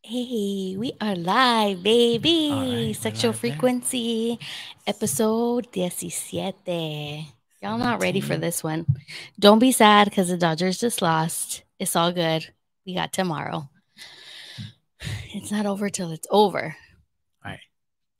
Hey, we are live, baby. All right, we're Sexual live there. frequency, episode 17. Y'all not ready for 17. this one. Don't be sad because the Dodgers just lost. It's all good. We got tomorrow. It's not over till it's over. All right.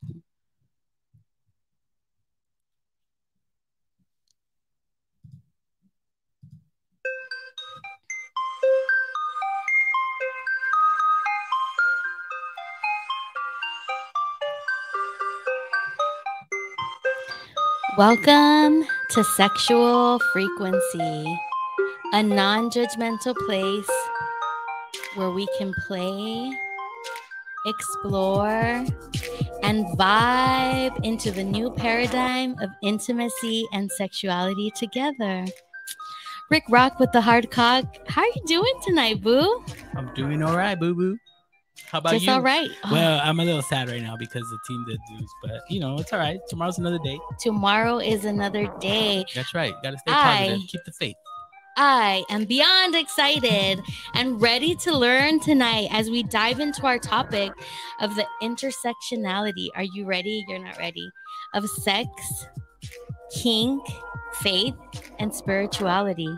Welcome to Sexual Frequency, a non judgmental place where we can play, explore, and vibe into the new paradigm of intimacy and sexuality together. Rick Rock with the hard cock. How are you doing tonight, boo? I'm doing all right, boo boo. How about Just you? all right. Well, I'm a little sad right now because the team did lose, but it's all right. Tomorrow's another day. Tomorrow is another day. That's right. Gotta stay positive. Keep the faith. I am beyond excited and ready to learn tonight as we dive into our topic of the intersectionality. Are you ready? You're not ready. Of sex, kink, faith, and spirituality.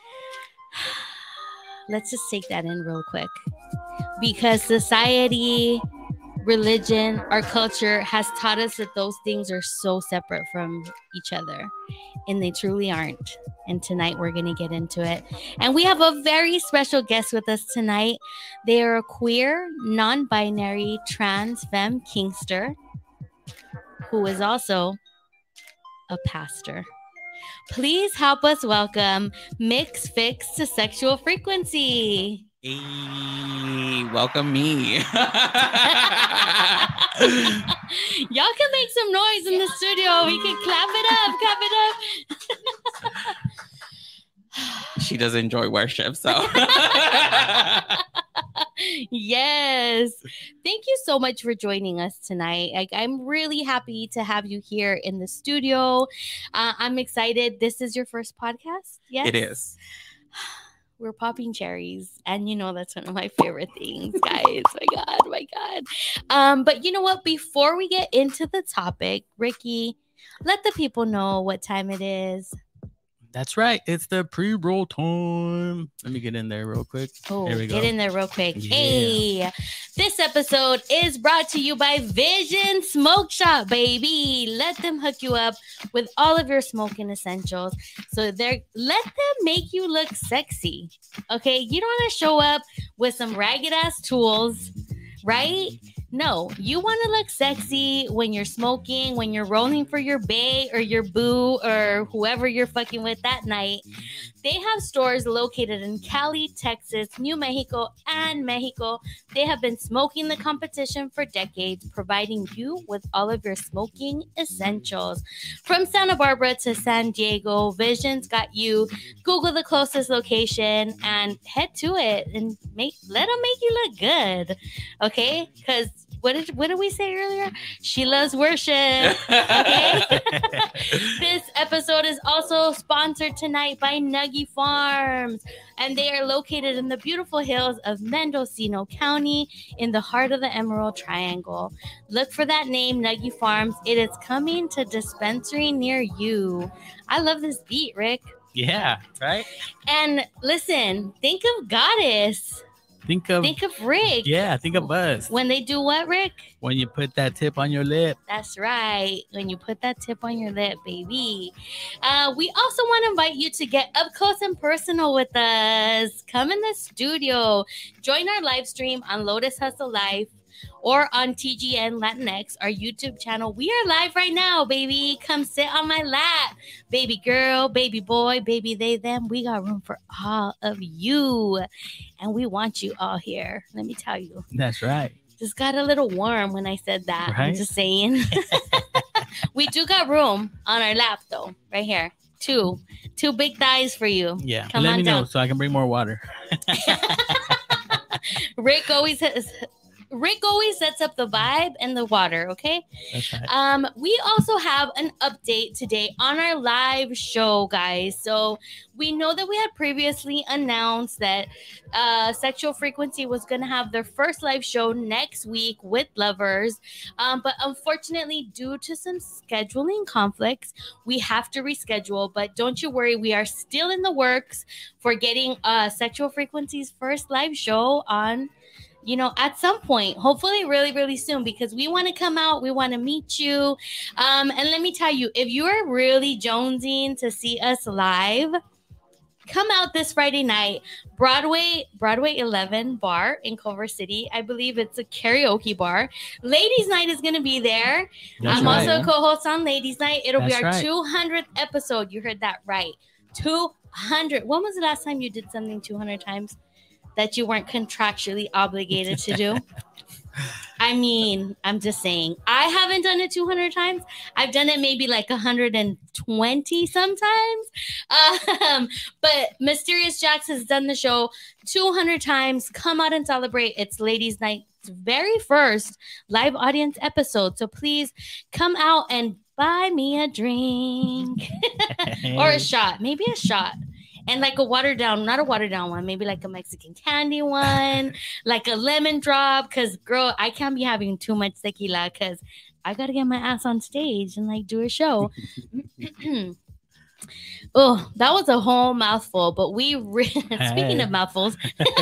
Let's just take that in real quick. Because society, religion, our culture has taught us that those things are so separate from each other. And they truly aren't. And tonight we're going to get into it. And we have a very special guest with us tonight. They are a queer, non-binary, trans femme kinkster who is also a pastor. Please help us welcome Mix Fix to Sexual Frequency. Hey, welcome me. Y'all can make some noise in the studio. We can clap it up. She does enjoy worship, so. Yes. Thank you so much for joining us tonight. I'm really happy to have you here in the studio. I'm excited. This is your first podcast? Yes? It is. We're popping cherries, and that's one of my favorite things, guys. my god. But you know what, before we get into the topic, Ricky, let the people know what time it is. That's right. It's the pre-roll time. Let me get in there real quick. Oh, there we go. Get in there real quick. Yeah. Hey, this episode is brought to you by Vision Smoke Shop, baby. Let them hook you up with all of your smoking essentials. So let them make you look sexy. Okay, you don't want to show up with some ragged ass tools, right? No, you want to look sexy when you're smoking, when you're rolling for your bae or your boo or whoever you're fucking with that night. They have stores located in Cali, Texas, New Mexico, and Mexico. They have been smoking the competition for decades, providing you with all of your smoking essentials. From Santa Barbara to San Diego, Vision's got you. Google the closest location and head to it and let them make you look good. Okay? Because what did we say earlier? She loves worship. Okay. This episode is also sponsored tonight by Nuggy Farms, and they are located in the beautiful hills of Mendocino County in the heart of the Emerald Triangle. Look for that name, Nuggy Farms. It is coming to dispensary near you. I love this beat, Rick. Yeah, right? And listen, think of Goddess. Think of Rick. Yeah, think of us. When they do what, Rick? When you put that tip on your lip. That's right. When you put that tip on your lip, baby. We also want to invite you to get up close and personal with us. Come in the studio. Join our live stream on Lotus Hustle Live or on TGN Latinx, our YouTube channel. We are live right now, baby. Come sit on my lap. Baby girl, baby boy, baby they, them. We got room for all of you. And we want you all here. Let me tell you. That's right. Just got a little warm when I said that. Right? I'm just saying. We do got room on our lap, though. Right here. Two big thighs for you. Yeah. Come Let on me down. know so I can bring more water. Rick always Rick always sets up the vibe and the water, okay? That's right. We also have an update today on our live show, guys. So we know that we had previously announced that Sexual Frequency was going to have their first live show next week with Lovers. But unfortunately, due to some scheduling conflicts, we have to reschedule. But don't you worry, we are still in the works for getting Sexual Frequency's first live show on, at some point, hopefully really, really soon, because we want to come out, we want to meet you. And let me tell you, if you're really jonesing to see us live, come out this Friday night, Broadway 11 bar in Culver City. I believe it's a karaoke bar. Ladies Night is going to be there. That's I'm right. also a co-host on Ladies Night. It'll be That's our right. 200th episode. You heard that right. 200. When was the last time you did something 200 times that you weren't contractually obligated to do? I mean, I'm just saying. I haven't done it 200 times. I've done it maybe like 120 sometimes. But Mysterious Jax has done the show 200 times. Come out and celebrate. It's Ladies Night's very first live audience episode. So please come out and buy me a drink or a shot. Maybe a shot. And like a watered down, not a watered down one, maybe like a Mexican candy one, like a lemon drop. Because, girl, I can't be having too much tequila because I got to get my ass on stage and like do a show. Oh, that was a whole mouthful. But speaking of mouthfuls,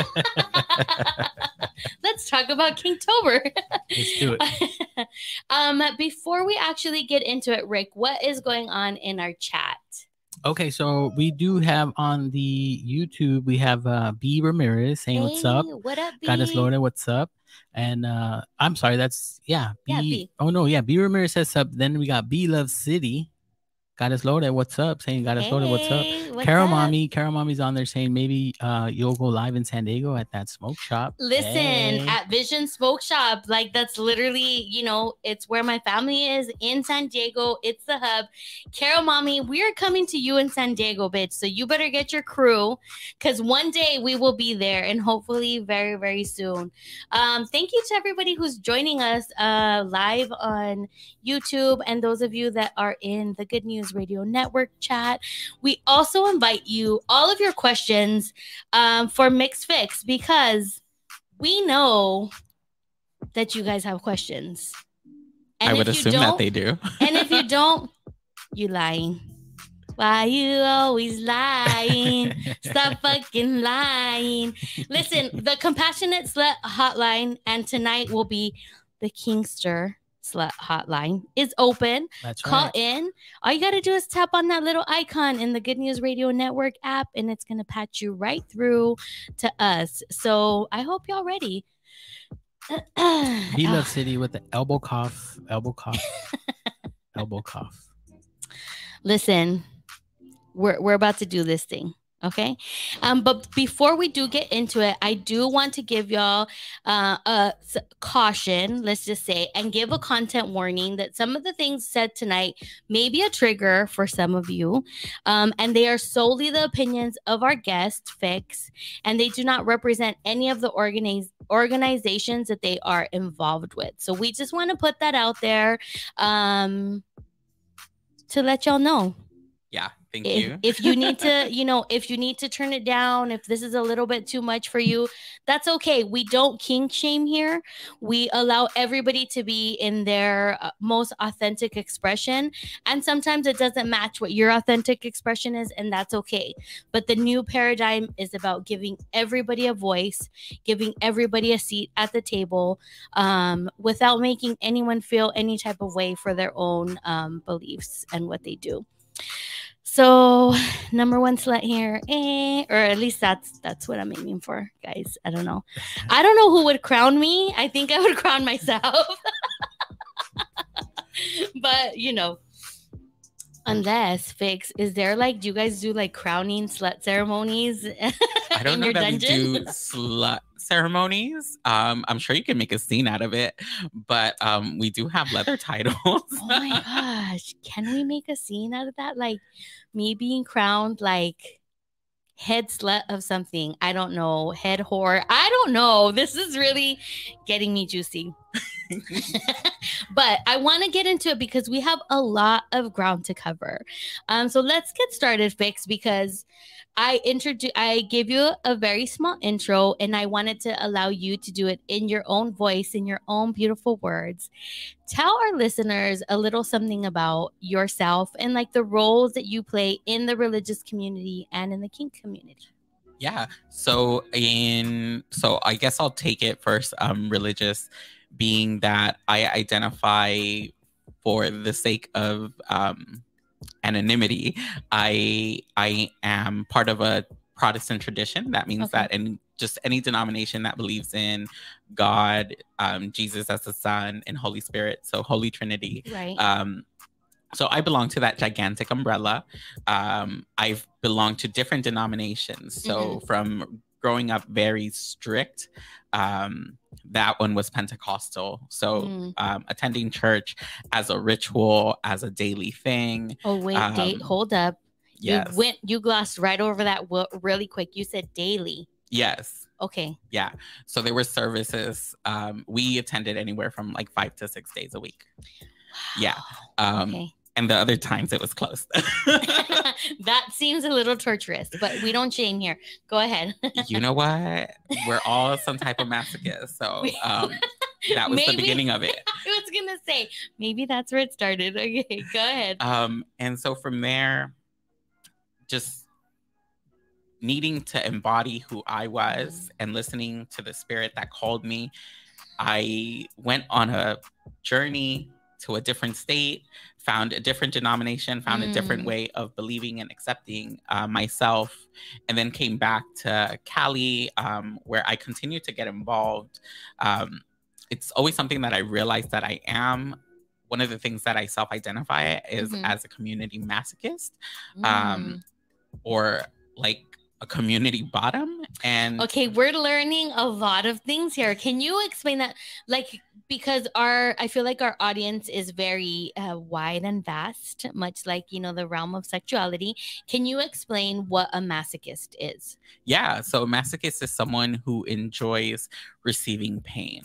let's talk about Kingtober. Let's do it. Before we actually get into it, Rick, what is going on in our chat? Okay, so we do have on the YouTube, we have B Ramirez saying what's up. What up, B? Goddess Lorna, what's up? And I'm sorry, that's B. B. Oh no, yeah, B Ramirez says up. Then we got B Love City. Goddess Lorna, what's up? Saying Goddess Lorna, what's up? Carol Mommy's on there saying maybe you'll go live in San Diego at that smoke shop. Listen, at Vision Smoke Shop, like that's literally, it's where my family is in San Diego. It's the hub. Carol Mommy, we are coming to you in San Diego, bitch. So you better get your crew because one day we will be there and hopefully very, very soon. Thank you to everybody who's joining us live on YouTube and those of you that are in the Good News Radio Network chat. We also invite you all of your questions for Mixed Fix because we know that you guys have questions. And I would assume that they do. And if you don't, you lying. Why you always lying? Stop fucking lying. Listen, the Compassionate Slut Hotline and tonight will be the Kingster Slut Hotline is open. That's Call right. in. All you got to do is tap on that little icon in the Good News Radio Network app and it's going to patch you right through to us. So I hope y'all ready. B Love City with the elbow cough. Listen, we're about to do this thing. Okay. But before we do get into it, I do want to give y'all a caution, let's just say, and give a content warning that some of the things said tonight may be a trigger for some of you. And they are solely the opinions of our guest, Fix, and they do not represent any of the organizations that they are involved with. So we just want to put that out there to let y'all know. Yeah. Thank you. If you need to, if you need to turn it down, if this is a little bit too much for you, that's okay. We don't kink shame here. We allow everybody to be in their most authentic expression. And sometimes it doesn't match what your authentic expression is, and that's okay. But the new paradigm is about giving everybody a voice, giving everybody a seat at the table, without making anyone feel any type of way for their own beliefs and what they do. So, number one slut here, or at least that's what I'm aiming for, guys. I don't know who would crown me. I think I would crown myself. But unless Fix, is there do you guys do crowning slut ceremonies? I don't know that we do slut ceremonies. I'm sure you can make a scene out of it, but we do have leather titles. Oh my gosh, can we make a scene out of that? Me being crowned head slut of something. I don't know. Head whore. I don't know. This is really getting me juicy. But I want to get into it because we have a lot of ground to cover. So let's get started, Fix, because I gave you a very small intro, and I wanted to allow you to do it in your own voice, in your own beautiful words. Tell our listeners a little something about yourself and like the roles that you play in the religious community and in the kink community. Yeah. So I guess I'll take it first. Religious, being that I identify for the sake of anonymity. I am part of a Protestant tradition. That means that in just any denomination that believes in God, Jesus as the Son, and Holy Spirit, so Holy Trinity. Right. So I belong to that gigantic umbrella. I've belonged to different denominations. So from growing up very strict, that one was Pentecostal. So attending church as a ritual, as a daily thing. Oh, wait, hold up. Yes. You glossed right over that really quick. You said daily. Yes. Okay. Yeah. So there were services. We attended anywhere from like 5 to 6 days a week. Wow. Yeah. Okay. And the other times it was closed. That seems a little torturous, but we don't shame here. Go ahead. You know what? We're all some type of masochist. So that was the beginning of it. I was going to say, maybe that's where it started. Okay, go ahead. And so from there, just needing to embody who I was and listening to the spirit that called me, I went on a journey to a different state, found a different denomination, found a different way of believing and accepting myself, and then came back to Cali, where I continued to get involved. It's always something that I realized that I am. One of the things that I self-identify is as a community masochist, or like a community bottom. And okay, we're learning a lot of things here. Can you explain that? Like, because I feel like our audience is very wide and vast, much like, the realm of sexuality. Can you explain what a masochist is? Yeah. So a masochist is someone who enjoys receiving pain.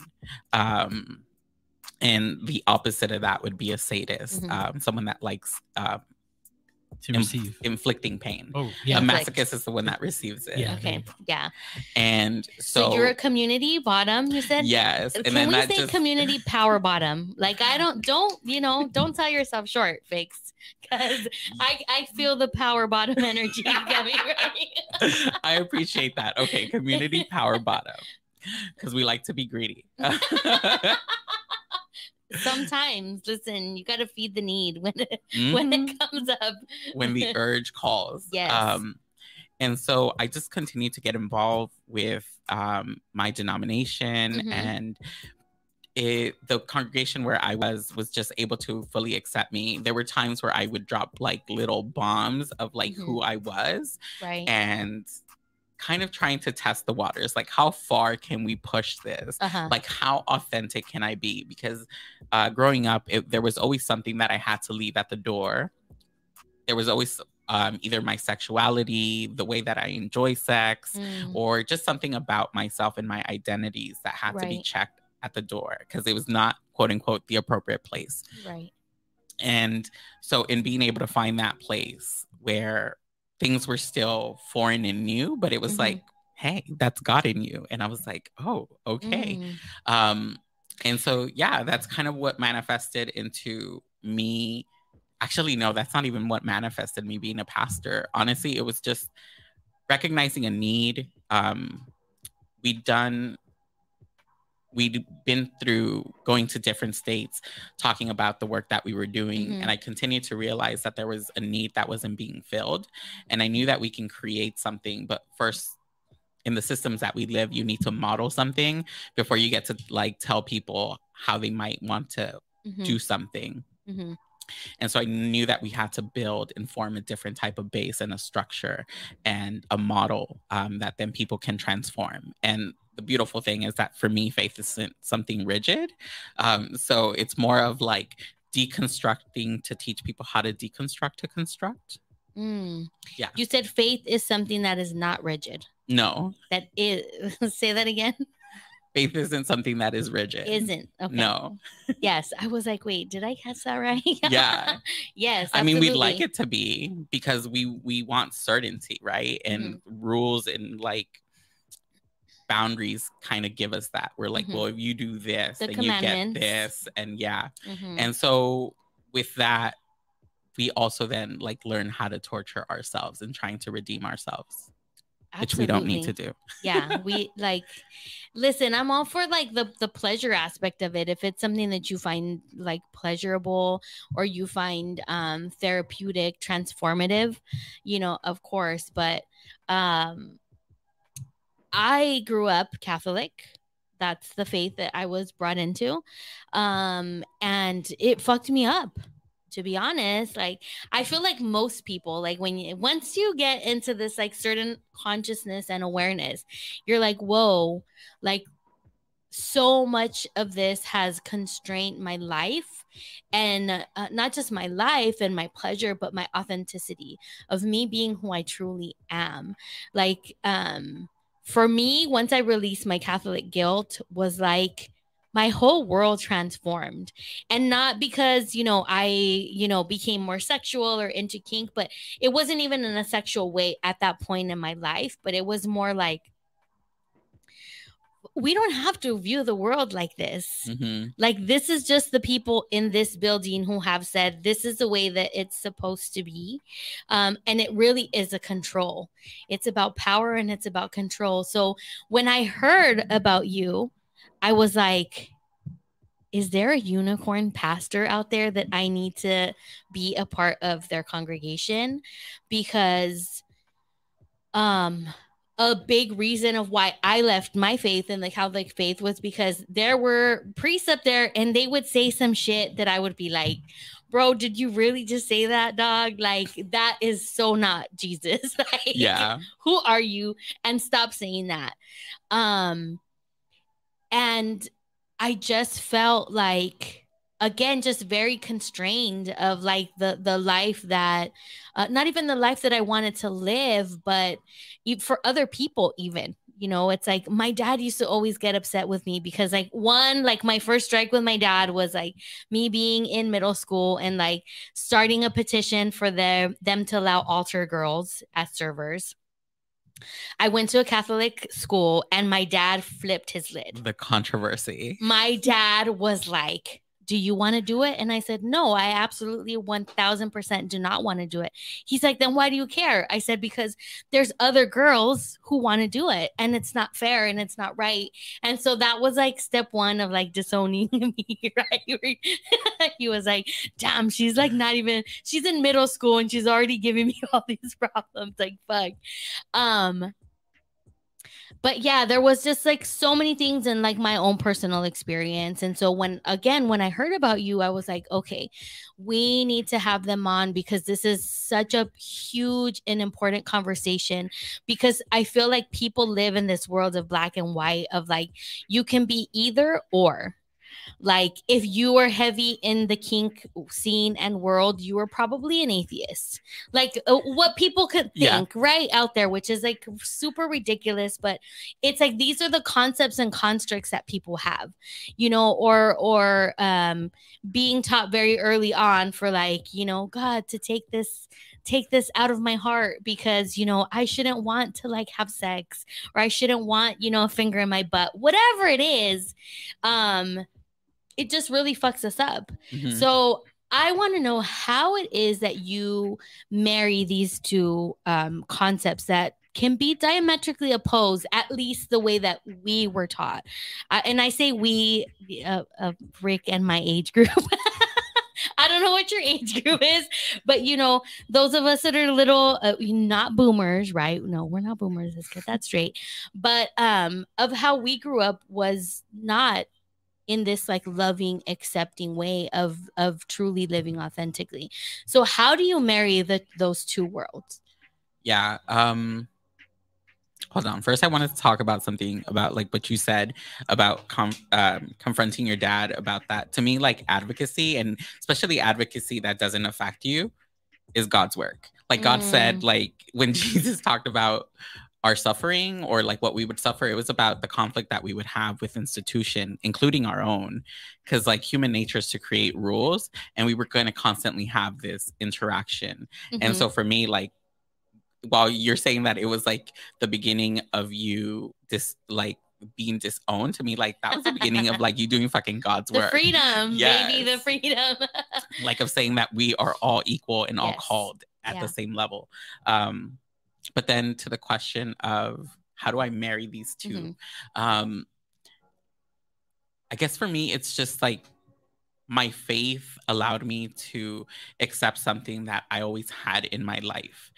And the opposite of that would be a sadist, someone that likes to receive inflicting pain. Oh, yeah. A masochist is the one that receives it. Yeah. Okay. Yeah. And so you're a community bottom, you said? Yes. And can we say community power bottom? Like, don't sell yourself short, Fix, because I feel the power bottom energy. I appreciate that. Okay, community power bottom, because we like to be greedy. Sometimes, listen, you got to feed the need when it comes up. When the urge calls. Yes. And so I just continued to get involved with my denomination, and the congregation where I was just able to fully accept me. There were times where I would drop like little bombs of like who I was. Right. And kind of trying to test the waters, like how far can we push this? Like how authentic can I be? Because growing up, there was always something that I had to leave at the door. There was always either my sexuality, the way that I enjoy sex, or just something about myself and my identities that had to be checked at the door because it was not, quote unquote, the appropriate place. Right. And so in being able to find that place where things were still foreign and new, but it was like, hey, that's God in you. And I was like, oh, okay. And so, yeah, that's kind of what manifested into me. Actually, no, that's not even what manifested me being a pastor. Honestly, it was just recognizing a need. We'd been through going to different states, talking about the work that we were doing. And I continued to realize that there was a need that wasn't being filled. And I knew that we can create something, but first, in the systems that we live, you need to model something before you get to like tell people how they might want to do something. And so I knew that we had to build and form a different type of base and a structure and a model that then people can transform. And the beautiful thing is that for me, faith isn't something rigid. So it's more of like deconstructing to teach people how to deconstruct to construct. Yeah. You said faith is something that is not rigid. No. That is. Say that again. Faith isn't something that is rigid. Isn't. Okay. No. Yes. I was like, wait, did I catch that right? Yeah. Yes. I mean, absolutely. we'd like it to be, because we want certainty, right? And rules and like boundaries kind of give us that. We're like, well, if you do this, then you get this. And and so with that, we also then like learn how to torture ourselves and trying to redeem ourselves. Absolutely. Which we don't need to do. Yeah, we like, listen, I'm all for like the pleasure aspect of it. If it's something that you find like pleasurable or you find therapeutic, transformative, of course. But I grew up Catholic. That's the faith that I was brought into. And it fucked me up. To be honest, like I feel like most people, like once you get into this like certain consciousness and awareness, you're like, whoa, like so much of this has constrained my life, and not just my life and my pleasure, but my authenticity of me being who I truly am. Like for me, once I released my Catholic guilt, was like my whole world transformed. And not because, I, became more sexual or into kink, but it wasn't even in a sexual way at that point in my life. But it was more like, we don't have to view the world like this. Like, this is just the people in this building who have said, this is the way that it's supposed to be. And it really is a control. It's about power and it's about control. So when I heard about you, I was like, is there a unicorn pastor out there that I need to be a part of their congregation? Because a big reason of why I left my faith in the Catholic faith was because there were priests up there and they would say some shit that I would be like, bro, did you really just say that, dog? Like, that is so not Jesus. Like, who are you? And stop saying that. And I just felt like, again, just very constrained of like the life that, not even the life that I wanted to live, but for other people even. It's like my dad used to always get upset with me because like my first strike with my dad was like me being in middle school and like starting a petition for them to allow altar girls as servers. I went to a Catholic school and my dad flipped his lid. The controversy. My dad was like, do you want to do it? And I said, no, I absolutely 1000% do not want to do it. He's like, then why do you care? I said, because there's other girls who want to do it and it's not fair and it's not right. And so that was like step one of like disowning me, right? He was like, damn, she's like she's in middle school and she's already giving me all these problems. Like, fuck. But yeah, there was just like so many things in like my own personal experience. And so when I heard about you, I was like, okay, we need to have them on because this is such a huge and important conversation, because I feel like people live in this world of black and white of like, you can be either or. Like, if you are heavy in the kink scene and world, you are probably an atheist. Like, what people could think, right, out there, which is like super ridiculous. But it's like, these are the concepts and constructs that people have, or being taught very early on for like, God, to take this out of my heart because, I shouldn't want to like have sex, or I shouldn't want, a finger in my butt, whatever it is. It just really fucks us up. So I want to know how it is that you marry these two concepts that can be diametrically opposed, at least the way that we were taught. And I say we, Rick and my age group. I don't know what your age group is, but those of us that are little, not boomers, right? No, we're not boomers. Let's get that straight. But of how we grew up was not in this like loving, accepting way of truly living authentically. So how do you marry those two worlds? Yeah. Hold on. First, I wanted to talk about something about like what you said about confronting your dad about that. To me, like advocacy, and especially advocacy that doesn't affect you, is God's work. Like God said, like when Jesus talked about our suffering or like what we would suffer, it was about the conflict that we would have with institution, including our own, because like human nature is to create rules, and we were going to constantly have this interaction. And so for me, like, while you're saying that it was like the beginning of you being disowned, to me, like that was the beginning of like you doing fucking God's work. The freedom, baby, the freedom. Like of saying that we are all equal and all called at the same level. But then to the question of how do I marry these two? I guess for me, it's just like my faith allowed me to accept something that I always had in my life.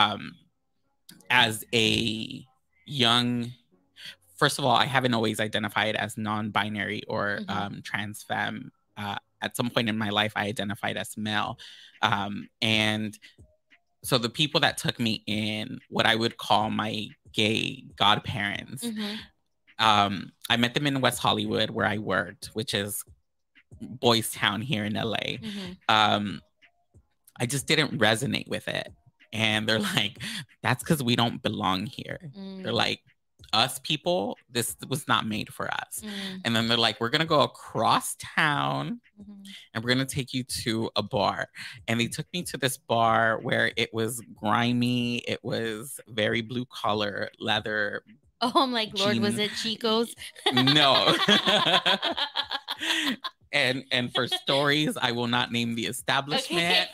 As a young, first of all, I haven't always identified as non-binary or trans femme. At some point in my life, I identified as male. And so the people that took me in, what I would call my gay godparents, I met them in West Hollywood where I worked, which is Boys Town here in LA. I just didn't resonate with it. And they're like, that's because we don't belong here. They're like, us people, this was not made for us. And then they're like, we're going to go across town and we're going to take you to a bar. And they took me to this bar where it was grimy. It was very blue collar, leather. Oh, I'm like, Lord, was it Chico's? No. And for stories, I will not name the establishment.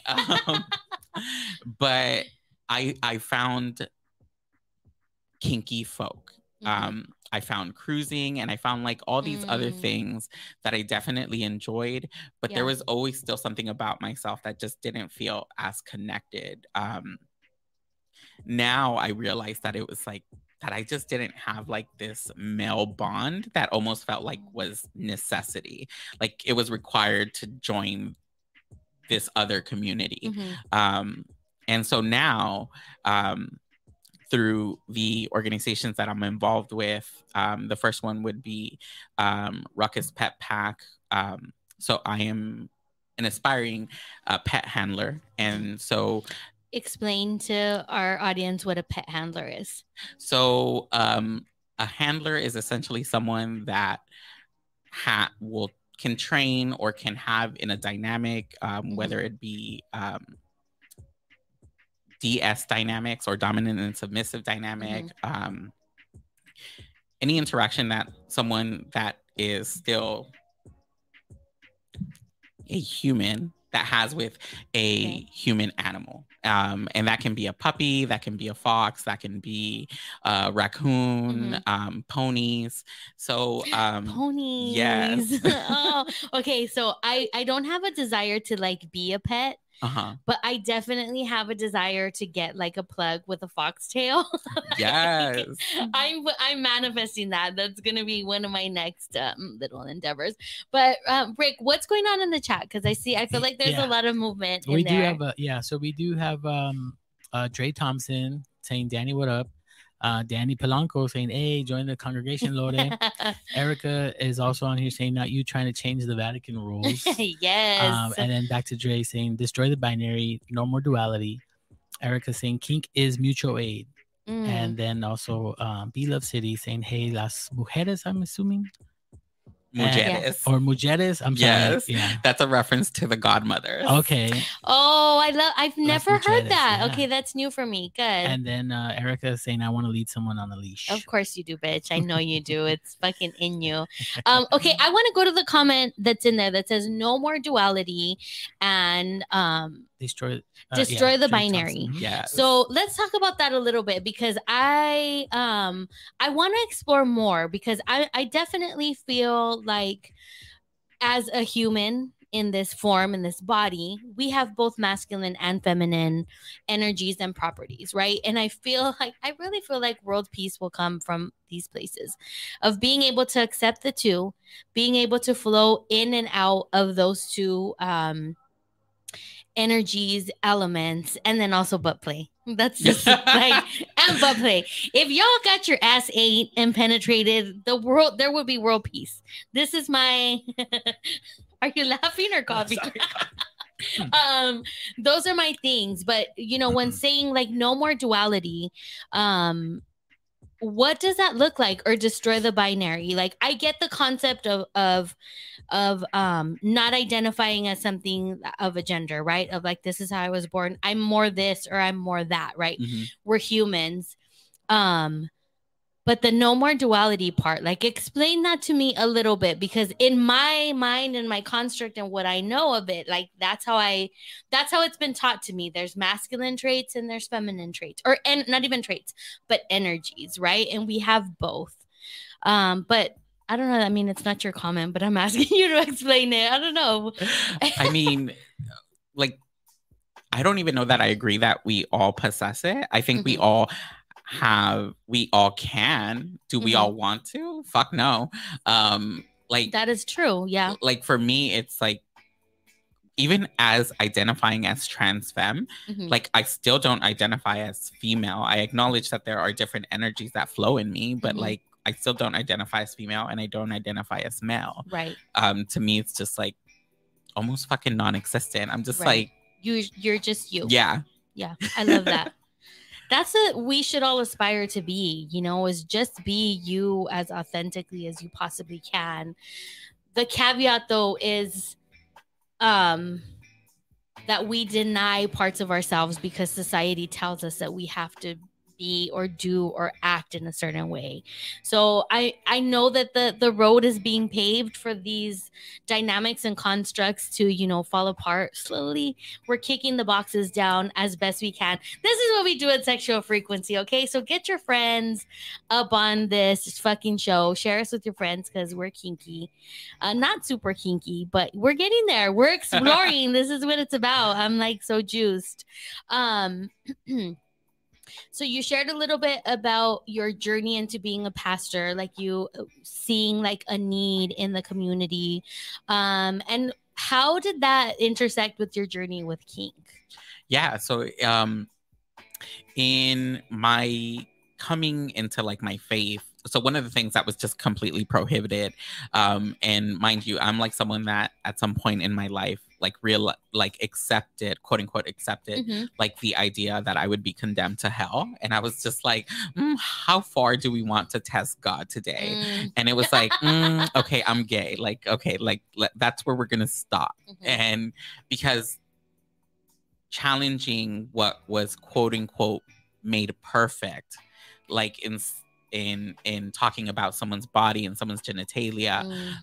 But I found kinky folk. I found cruising, and I found like all these other things that I definitely enjoyed, but there was always still something about myself that just didn't feel as connected. Now I realized that it was like that I just didn't have like this male bond that almost felt like was necessity. Like it was required to join this other community. And so now, through the organizations that I'm involved with, the first one would be Ruckus Pet Pack. So I am an aspiring pet handler. And so explain to our audience what a pet handler is. So a handler is essentially someone that can train or can have in a dynamic, whether it be DS dynamics or dominant and submissive dynamic, any interaction that someone that is still a human that has with a human animal. And that can be a puppy, that can be a fox, that can be a raccoon, ponies. So ponies. Yes. Oh, okay. So I don't have a desire to like be a pet. But I definitely have a desire to get like a plug with a foxtail. Yes. I'm manifesting that. That's going to be one of my next little endeavors. But Rick, what's going on in the chat? Because I feel like there's a lot of movement in there. So we do have Dre Thompson saying, Danny, what up? Danny Polanco saying, hey, join the congregation, Lore. Erica is also on here saying, not you trying to change the Vatican rules. Yes. And then back to Dre saying, destroy the binary, no more duality. Erica saying, kink is mutual aid. And then also Be Love City saying, hey, las mujeres, I'm assuming. Mujeres. Or mujeres. I'm sorry. Yes. Yeah. That's a reference to the godmothers. Okay. Oh, I've never heard that. Yeah. Okay, that's new for me. Good. And then Erica is saying, I want to lead someone on a leash. Of course you do, bitch. I know you do. It's fucking in you. Okay, I want to go to the comment that's in there that says no more duality and destroy the binary. Yeah. So let's talk about that a little bit, because I want to explore more, because I definitely feel like as a human in this form, in this body, we have both masculine and feminine energies and properties, right? And I really feel like world peace will come from these places of being able to accept the two, being able to flow in and out of those two energies, elements, and then also butt play. That's just like, and butt play. If y'all got your ass ate and penetrated, there would be world peace. This is my. Are you laughing or coughing? Those are my things. But you know, when saying like no more duality, what does that look like? Or destroy the binary? Like, I get the concept of not identifying as something of a gender, right? Of like, this is how I was born, I'm more this or I'm more that, right? We're humans. But the no more duality part, like, explain that to me a little bit, because in my mind and my construct and what I know of it, like, that's how it's been taught to me. There's masculine traits and there's feminine traits, and not even traits, but energies, right? And we have both. But I don't know. I mean, it's not your comment, but I'm asking you to explain it. I don't know. I mean, like, I don't even know that I agree that we all possess it. I think we all can. Do we all want to? Fuck no. Like, that is true. Yeah. Like, for me, it's like, even as identifying as trans femme, like, I still don't identify as female. I acknowledge that there are different energies that flow in me, but like, I still don't identify as female, and I don't identify as male. Right. To me, it's just like almost fucking non-existent. I'm just like, you're just you. Yeah. Yeah. I love that. That's what we should all aspire to be, you know, is just be you as authentically as you possibly can. The caveat, though, is that we deny parts of ourselves because society tells us that we have to be or do or act in a certain way. So I know that the road is being paved for these dynamics and constructs to, you know, fall apart slowly. We're kicking the boxes down as best we can. This is what we do at Sexual Frequency, okay? So get your friends up on this fucking show. Share us with your friends, because we're kinky. Not super kinky, but we're getting there. We're exploring. This is what it's about. I'm like so juiced. So you shared a little bit about your journey into being a pastor, like you seeing like a need in the community. And how did that intersect with your journey with kink? Yeah. So in my coming into like my faith, so one of the things that was just completely prohibited, and mind you, I'm like someone that at some point in my life, like accepted, quote unquote, accepted, like the idea that I would be condemned to hell. And I was just like, how far do we want to test God today? And it was like, okay, I'm gay. Like, okay, like that's where we're going to stop. And because challenging what was quote unquote made perfect, like in talking about someone's body and someone's genitalia,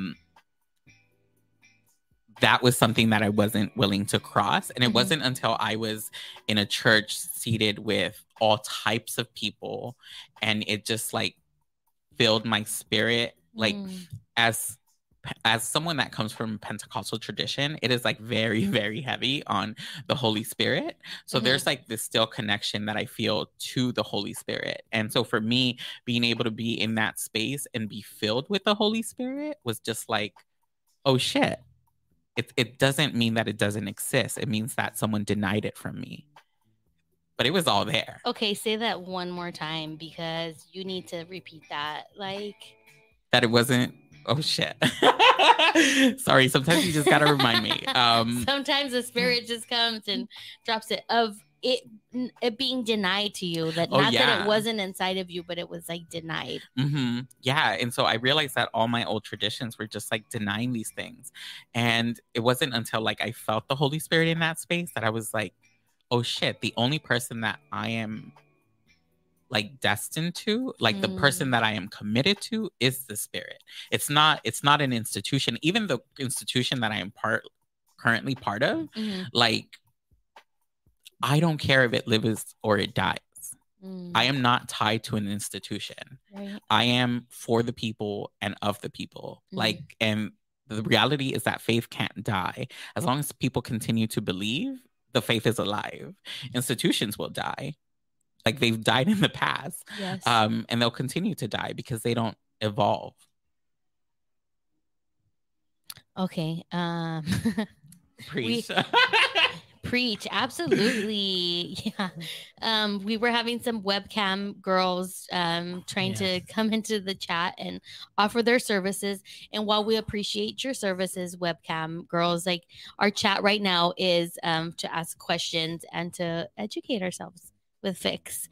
that was something that I wasn't willing to cross. And it wasn't until I was in a church seated with all types of people, and it just like filled my spirit. Like as someone that comes from Pentecostal tradition, it is like very, very heavy on the Holy Spirit. So there's like this still connection that I feel to the Holy Spirit. And so for me, being able to be in that space and be filled with the Holy Spirit was just like, oh shit. It doesn't mean that it doesn't exist. It means that someone denied it from me. But it was all there. Okay, say that one more time, because you need to repeat that. Like, that it wasn't. Oh shit. Sorry, sometimes you just gotta remind me. Sometimes the spirit just comes and drops it, of it being denied to you, that that it wasn't inside of you, but it was like denied. Yeah. And so I realized that all my old traditions were just like denying these things. And it wasn't until like I felt the Holy Spirit in that space that I was like, oh shit, the only person that I am like destined to, like the person that I am committed to, is the Spirit. It's not an institution. Even the institution that I am currently part of, like, I don't care if it lives or it dies. I am not tied to an institution. Right. I am for the people and of the people. Like, and the reality is that faith can't die. As long as people continue to believe, the faith is alive. Institutions will die. Like, they've died in the past. Yes. And they'll continue to die because they don't evolve. Okay. Preach. Preach, absolutely. Yeah. We were having some webcam girls trying to come into the chat and offer their services. And while we appreciate your services, webcam girls, like our chat right now is to ask questions and to educate ourselves with Fix.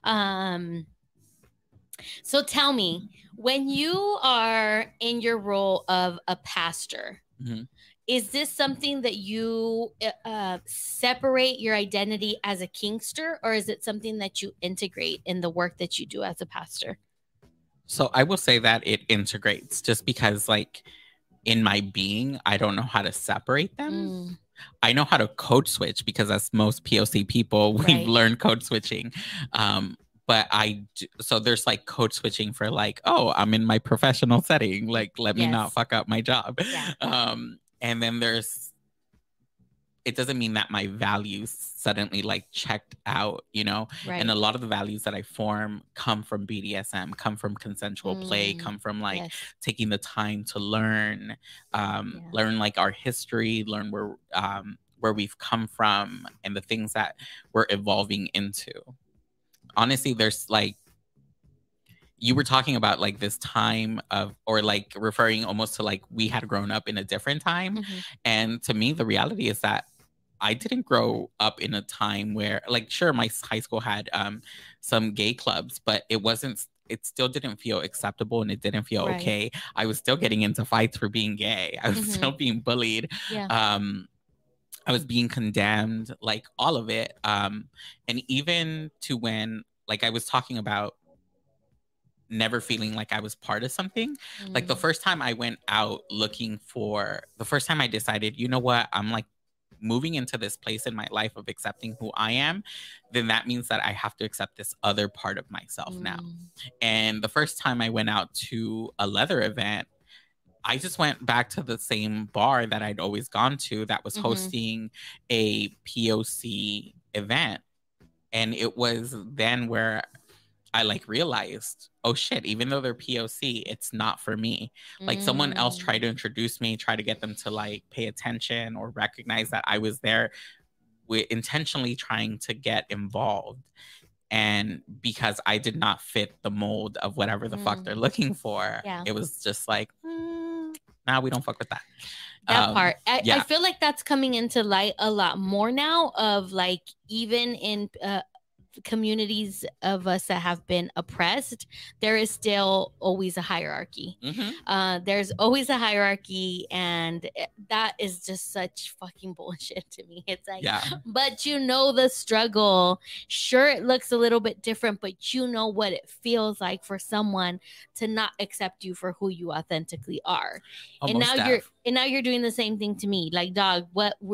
So tell me, when you are in your role of a pastor, is this something that you separate your identity as a Kingster, or is it something that you integrate in the work that you do as a pastor? So I will say that it integrates, just because like in my being, I don't know how to separate them. I know how to code switch, because as most POC people, we've learned code switching. But so there's like code switching for like, oh, I'm in my professional setting. Like, let me not fuck up my job. Yeah. And then it doesn't mean that my values suddenly like checked out, you know? Right. And a lot of the values that I form come from BDSM, come from consensual play, come from like taking the time to learn, learn like our history, learn where we've come from and the things that we're evolving into. Honestly, there's like, you were talking about like this time of, or like referring almost to like we had grown up in a different time. And to me, the reality is that I didn't grow up in a time where, like, sure, my high school had some gay clubs, but it still didn't feel acceptable, and it didn't feel okay. I was still getting into fights for being gay. I was still being bullied. I was being condemned, like all of it. And even to when, like I was talking about never feeling like I was part of something. Like the first time I went out the first time I decided, you know what, I'm like moving into this place in my life of accepting who I am, then that means that I have to accept this other part of myself now. And the first time I went out to a leather event, I just went back to the same bar that I'd always gone to that was hosting a POC event. And it was then where I like realized, oh shit, even though they're POC, it's not for me. Like someone else tried to introduce me, try to get them to like pay attention or recognize that I was there with intentionally trying to get involved. And because I did not fit the mold of whatever the fuck they're looking for, it was just like, nah, we don't fuck with that. That part. I feel like that's coming into light a lot more now, of like, even in communities of us that have been oppressed, there is still always a hierarchy. There's always a hierarchy, and that is just such fucking bullshit to me. It's like, but you know the struggle. Sure, it looks a little bit different, but you know what it feels like for someone to not accept you for who you authentically are. And now you're doing the same thing to me. Like, dog,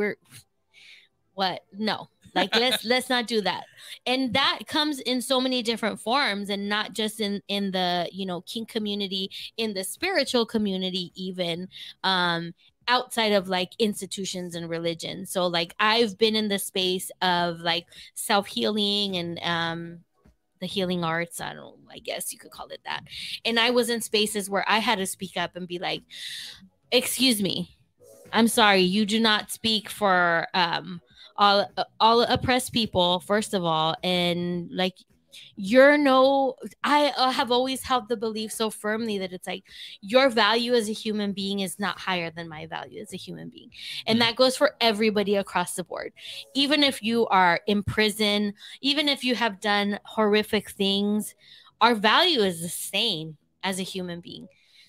no. Like, let's not do that. And that comes in so many different forms, and not just in the, you know, kink community, in the spiritual community, even outside of like institutions and religion. So like, I've been in the space of like self-healing and the healing arts. I guess you could call it that. And I was in spaces where I had to speak up and be like, excuse me, I'm sorry, you do not speak for all oppressed people, first of all. And like, I have always held the belief so firmly that it's like, your value as a human being is not higher than my value as a human being. And that goes for everybody across the board. Even if you are in prison, even if you have done horrific things, our value is the same as a human being.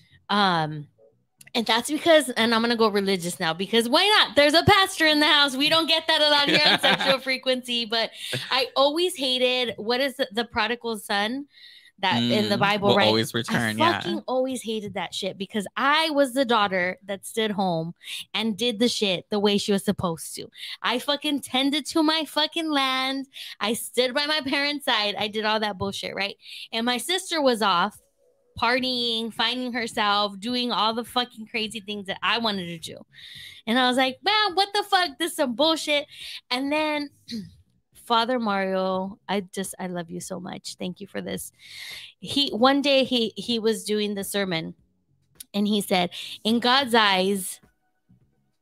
And that's because, and I'm going to go religious now, because why not? There's a pastor in the house. We don't get that a lot here on Sexual Frequency, but I always hated, what is the prodigal son that in the Bible, will right? Always return, I fucking always hated that shit, because I was the daughter that stood home and did the shit the way she was supposed to. I fucking tended to my fucking land. I stood by my parents' side. I did all that bullshit, right? And my sister was off partying, finding herself, doing all the fucking crazy things that I wanted to do. And I was like, man, what the fuck? This is some bullshit. And then Father Mario, I love you so much. Thank you for this. One day he was doing the sermon, and he said, in God's eyes,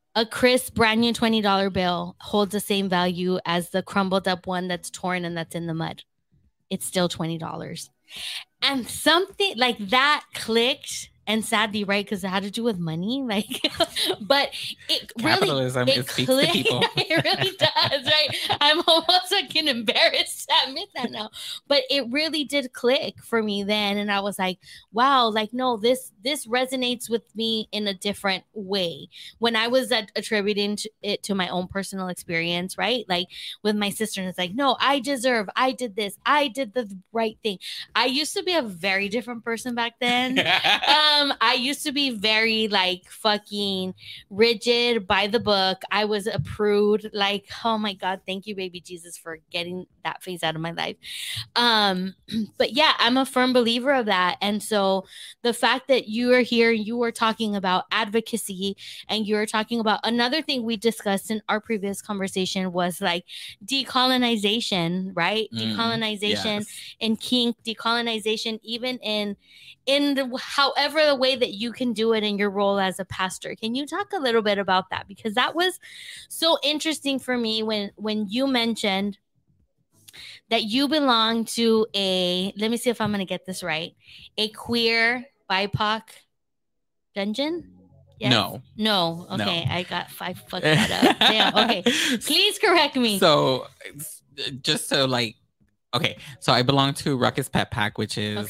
a crisp brand new $20 bill holds the same value as the crumbled up one that's torn and that's in the mud. It's still $20. And something like that clicked, and sadly, right, because it had to do with money, like, but it capitalism, really, it speaks to people. It really does, right? I'm almost like embarrassed to admit that now, but it really did click for me then, and I was like, wow, like, no, this resonates with me in a different way. When I was attributing it to my own personal experience, right, like with my sister, and it's like, no, I did this, I did the right thing. I used to be a very different person back then. I used to be very like fucking rigid by the book. I was a prude. Like, oh my God, thank you, baby Jesus, for getting that phase out of my life. But yeah, I'm a firm believer of that. And so the fact that you are here, you were talking about advocacy, and you're talking about another thing we discussed in our previous conversation was like decolonization, right? Decolonization in kink, decolonization, even in however the way that you can do it in your role as a pastor. Can you talk a little bit about that? Because that was so interesting for me when you mentioned that you belong to let me see if I'm going to get this right, a queer BIPOC dungeon? Yes? No. Okay, no. I fucked that up. Damn. Okay, please correct me. So just so like, okay, so I belong to Ruckus Pet Pack, which is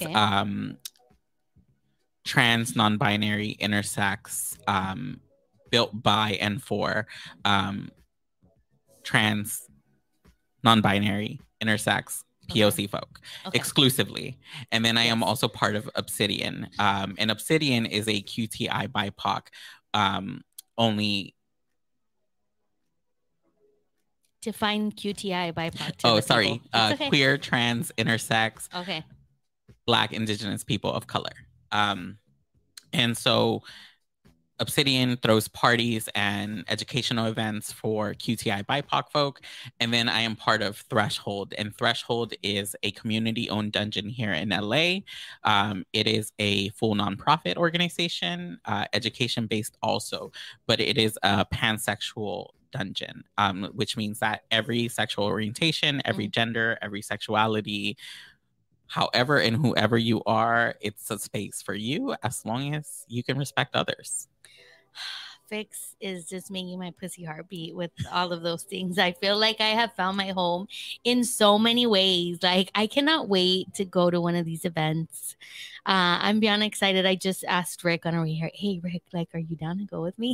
trans, non-binary, intersex, built by and for trans, non-binary, intersex, POC folk exclusively. And then I am also part of Obsidian. And Obsidian is a QTI BIPOC only. Define QTI BIPOC. Oh, sorry. Okay. Queer, trans, intersex, Black, Indigenous people of color. And so Obsidian throws parties and educational events for QTI BIPOC folk. And then I am part of Threshold. And Threshold is a community-owned dungeon here in LA. It is a full nonprofit organization, education-based also, but it is a pansexual dungeon, which means that every sexual orientation, every gender, every sexuality, however and whoever you are, it's a space for you as long as you can respect others. Fix is just making my pussy heart beat with all of those things. I feel like I have found my home in so many ways. Like, I cannot wait to go to one of these events. I'm beyond excited. I just asked Rick on our way here, hey, Rick, like, are you down to go with me?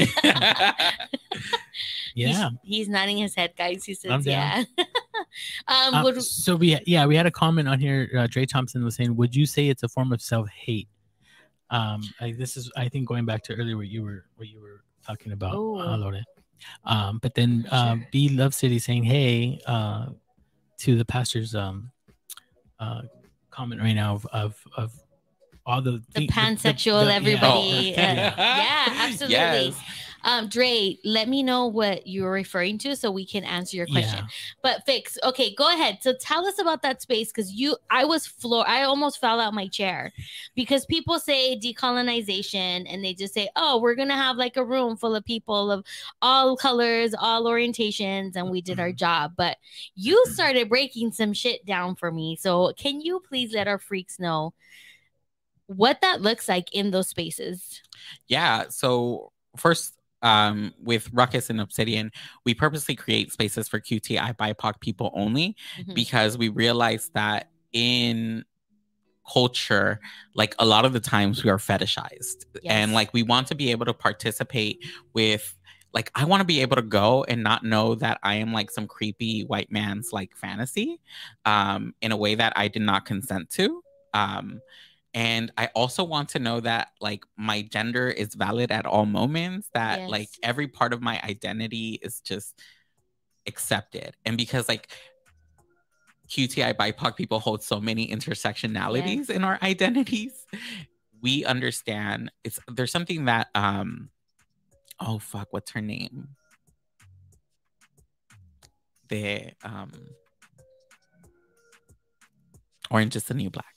Yeah. He's nodding his head, guys. He says, yeah. So we had a comment on here. Dre Thompson was saying, would you say it's a form of self-hate? This is, I think, going back to earlier what you were talking about, Lore. But then B Love City saying, hey, to the pastor's comment right now of all the pansexual, everybody. Yeah, absolutely. Yes. Dre, let me know what you're referring to so we can answer your question. Yeah. But Fix, okay, go ahead. So tell us about that space, because I almost fell out my chair because people say decolonization and they just say, oh, we're gonna have like a room full of people of all colors, all orientations, and we did our job. But you started breaking some shit down for me. So can you please let our freaks know what that looks like in those spaces? Yeah. So first, with Ruckus and Obsidian, we purposely create spaces for QTI BIPOC people only, because we realize that in culture, like a lot of the times we are fetishized. Yes. And like we want to be able to participate with, like, I want to be able to go and not know that I am like some creepy white man's like fantasy in a way that I did not consent to. And I also want to know that like my gender is valid at all moments, that like every part of my identity is just accepted. And because like QTI BIPOC people hold so many intersectionalities in our identities, we understand there's something that oh fuck, what's her name? The Orange is the New Black.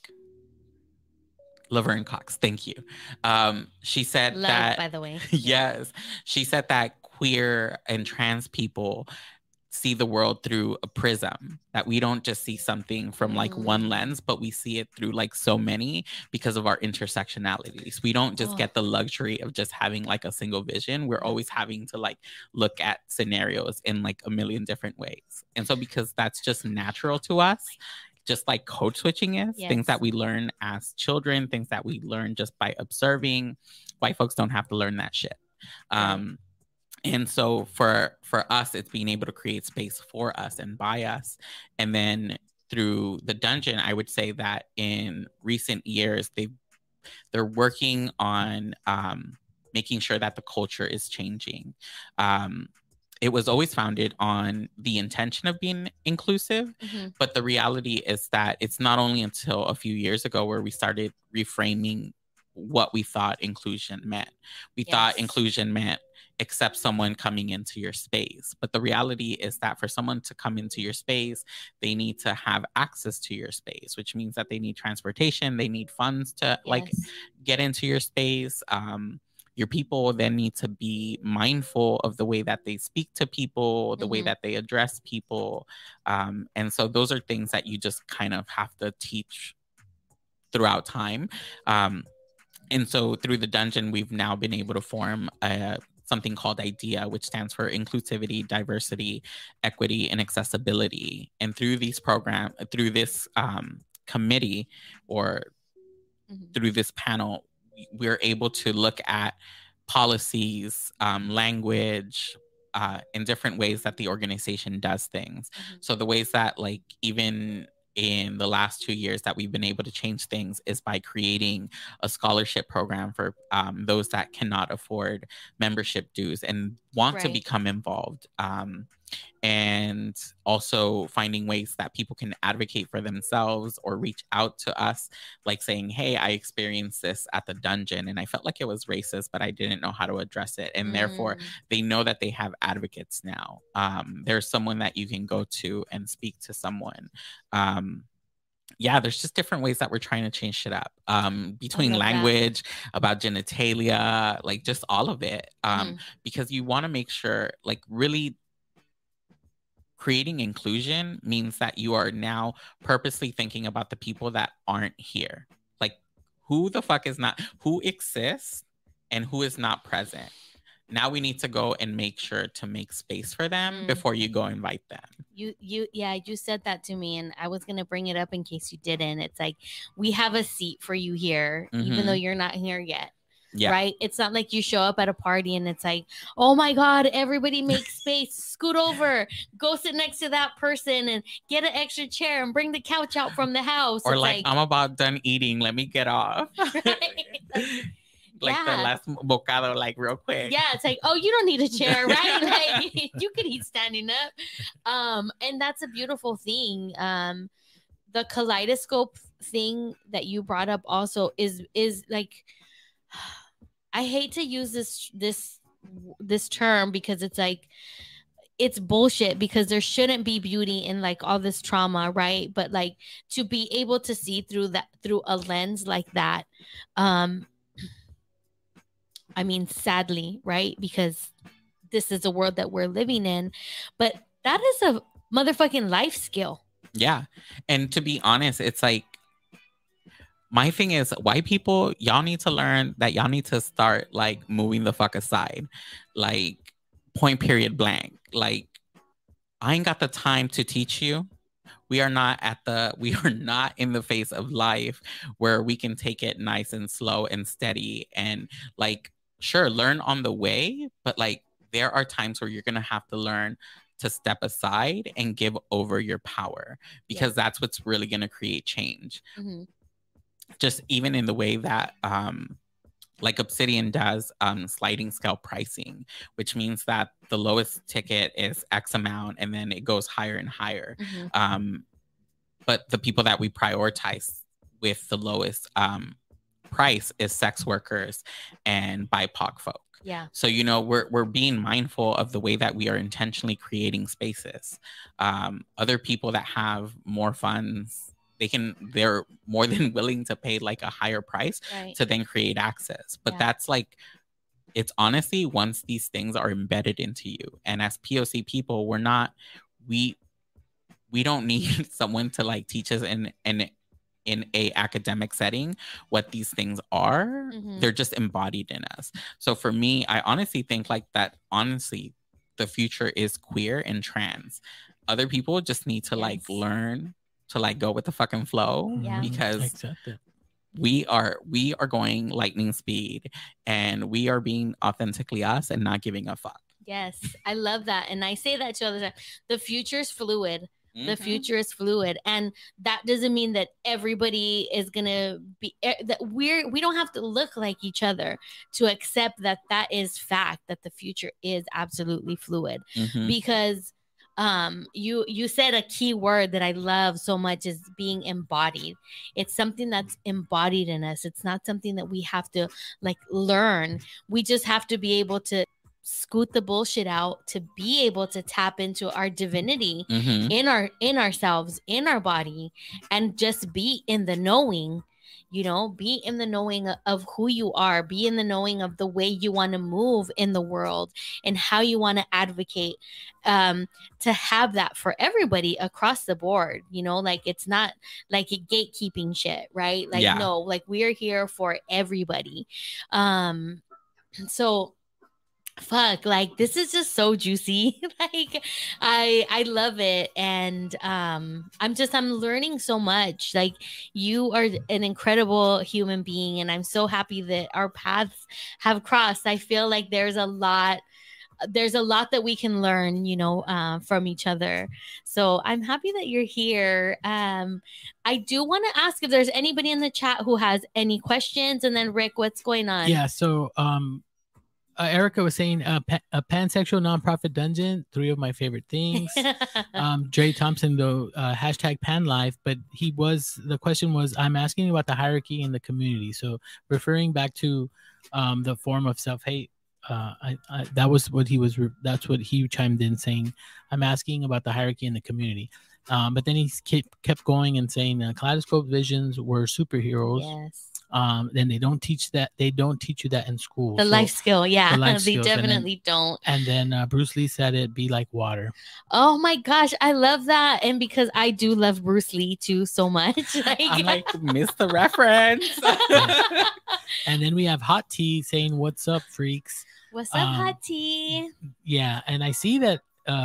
Laverne Cox, thank you. She said that, by the way. Yes, she said that queer and trans people see the world through a prism, that we don't just see something from like one lens, but we see it through like so many because of our intersectionalities. We don't just get the luxury of just having like a single vision. We're always having to like look at scenarios in like a million different ways. And so because that's just natural to us, just like code switching is, things that we learn as children, things that we learn just by observing, white folks don't have to learn that shit. And so for us, it's being able to create space for us and by us. And then through the dungeon, I would say that in recent years, they're working on making sure that the culture is changing. It was always founded on the intention of being inclusive, but the reality is that it's not only until a few years ago where we started reframing what we thought inclusion meant. We thought inclusion meant accept someone coming into your space. But the reality is that for someone to come into your space, they need to have access to your space, which means that they need transportation, they need funds to like get into your space. Your people then need to be mindful of the way that they speak to people, the way that they address people. And so those are things that you just kind of have to teach throughout time. And so through the dungeon, we've now been able to form something called IDEA, which stands for Inclusivity, Diversity, Equity, and Accessibility. And through these programs, through this committee or through this panel, we're able to look at policies, language, in different ways that the organization does things. So the ways that like even in the last 2 years that we've been able to change things is by creating a scholarship program for those that cannot afford membership dues and want to become involved. And also finding ways that people can advocate for themselves or reach out to us, like saying, hey, I experienced this at the dungeon and I felt like it was racist, but I didn't know how to address it. And therefore, they know that they have advocates now. There's someone that you can go to and speak to someone. There's just different ways that we're trying to change shit up, between language, about genitalia, like just all of it. Because you want to make sure, like really creating inclusion means that you are now purposely thinking about the people that aren't here. Like who the fuck is not, who exists and who is not present. Now we need to go and make sure to make space for them before you go invite them. You said that to me and I was going to bring it up in case you didn't. It's like, we have a seat for you here, even though you're not here yet. Right? It's not like you show up at a party and it's like, oh my God, everybody make space, scoot over, go sit next to that person and get an extra chair and bring the couch out from the house. Or like, I'm about done eating, let me get off. Right? Like the last bocado, like real quick. Yeah, it's like, oh, you don't need a chair, right? Like you could eat standing up. And that's a beautiful thing. The kaleidoscope thing that you brought up also is like, I hate to use this term because it's like, it's bullshit because there shouldn't be beauty in like all this trauma, right? But like to be able to see through a lens like that, I mean, sadly, right? Because this is a world that we're living in, but that is a motherfucking life skill. Yeah. And to be honest, it's like, my thing is, white people, y'all need to learn that y'all need to start like moving the fuck aside. Like point period blank. Like I ain't got the time to teach you. We are not in the phase of life where we can take it nice and slow and steady and like, sure, learn on the way, but like there are times where you're going to have to learn to step aside and give over your power because that's what's really going to create change. Just even in the way that like Obsidian does sliding scale pricing, which means that the lowest ticket is X amount and then it goes higher and higher. But the people that we prioritize with the lowest price is sex workers and BIPOC folk. Yeah. So, you know, we're being mindful of the way that we are intentionally creating spaces. Other people that have more funds, they're more than willing to pay like a higher price to then create access. But that's like it's honestly once these things are embedded into you, and as POC people, we don't need someone to like teach us in a academic setting what these things are. They're just embodied in us. So for me, I honestly think like that, honestly, the future is queer and trans. Other people just need to like learn to like go with the fucking flow, because we are going lightning speed, and we are being authentically us and not giving a fuck. Yes, I love that. And I say that to others. The future is fluid. The future is fluid, and that doesn't mean that everybody is gonna be that we don't have to look like each other to accept that is fact, that the future is absolutely fluid. Because you said a key word that I love so much, is being embodied. It's something that's embodied in us. It's not something that we have to like learn. We just have to be able to scoot the bullshit out, to be able to tap into our divinity in ourselves, in our body, and just be in the knowing, be in the knowing of who you are, be in the knowing of the way you want to move in the world and how you want to advocate, to have that for everybody across the board. Like it's not like a gatekeeping shit, right? Like no, like we are here for everybody. So fuck, like this is just so juicy. Like I love it, and I'm learning so much. Like you are an incredible human being, and I'm so happy that our paths have crossed. I feel like there's a lot that we can learn, from each other. So I'm happy that you're here. I do want to ask if there's anybody in the chat who has any questions, and then Rick, what's going on? Yeah, so Erica was saying a pansexual nonprofit dungeon, 3 of my favorite things. Dre Thompson, though, hashtag panlife, but the question was, I'm asking about the hierarchy in the community. So referring back to the form of self-hate, that's what he chimed in saying, I'm asking about the hierarchy in the community. But then he kept going and saying Kaleidoscope Visions were superheroes. Yes. Then they don't teach you that in school. The life skill, they definitely don't. And then Bruce Lee said it be like water. Oh my gosh, I love that. And because I do love Bruce Lee too so much. I'm like, missed the reference. And then we have Hot Tea saying, "What's up, freaks?" What's up, Hot Tea? Yeah, and I see that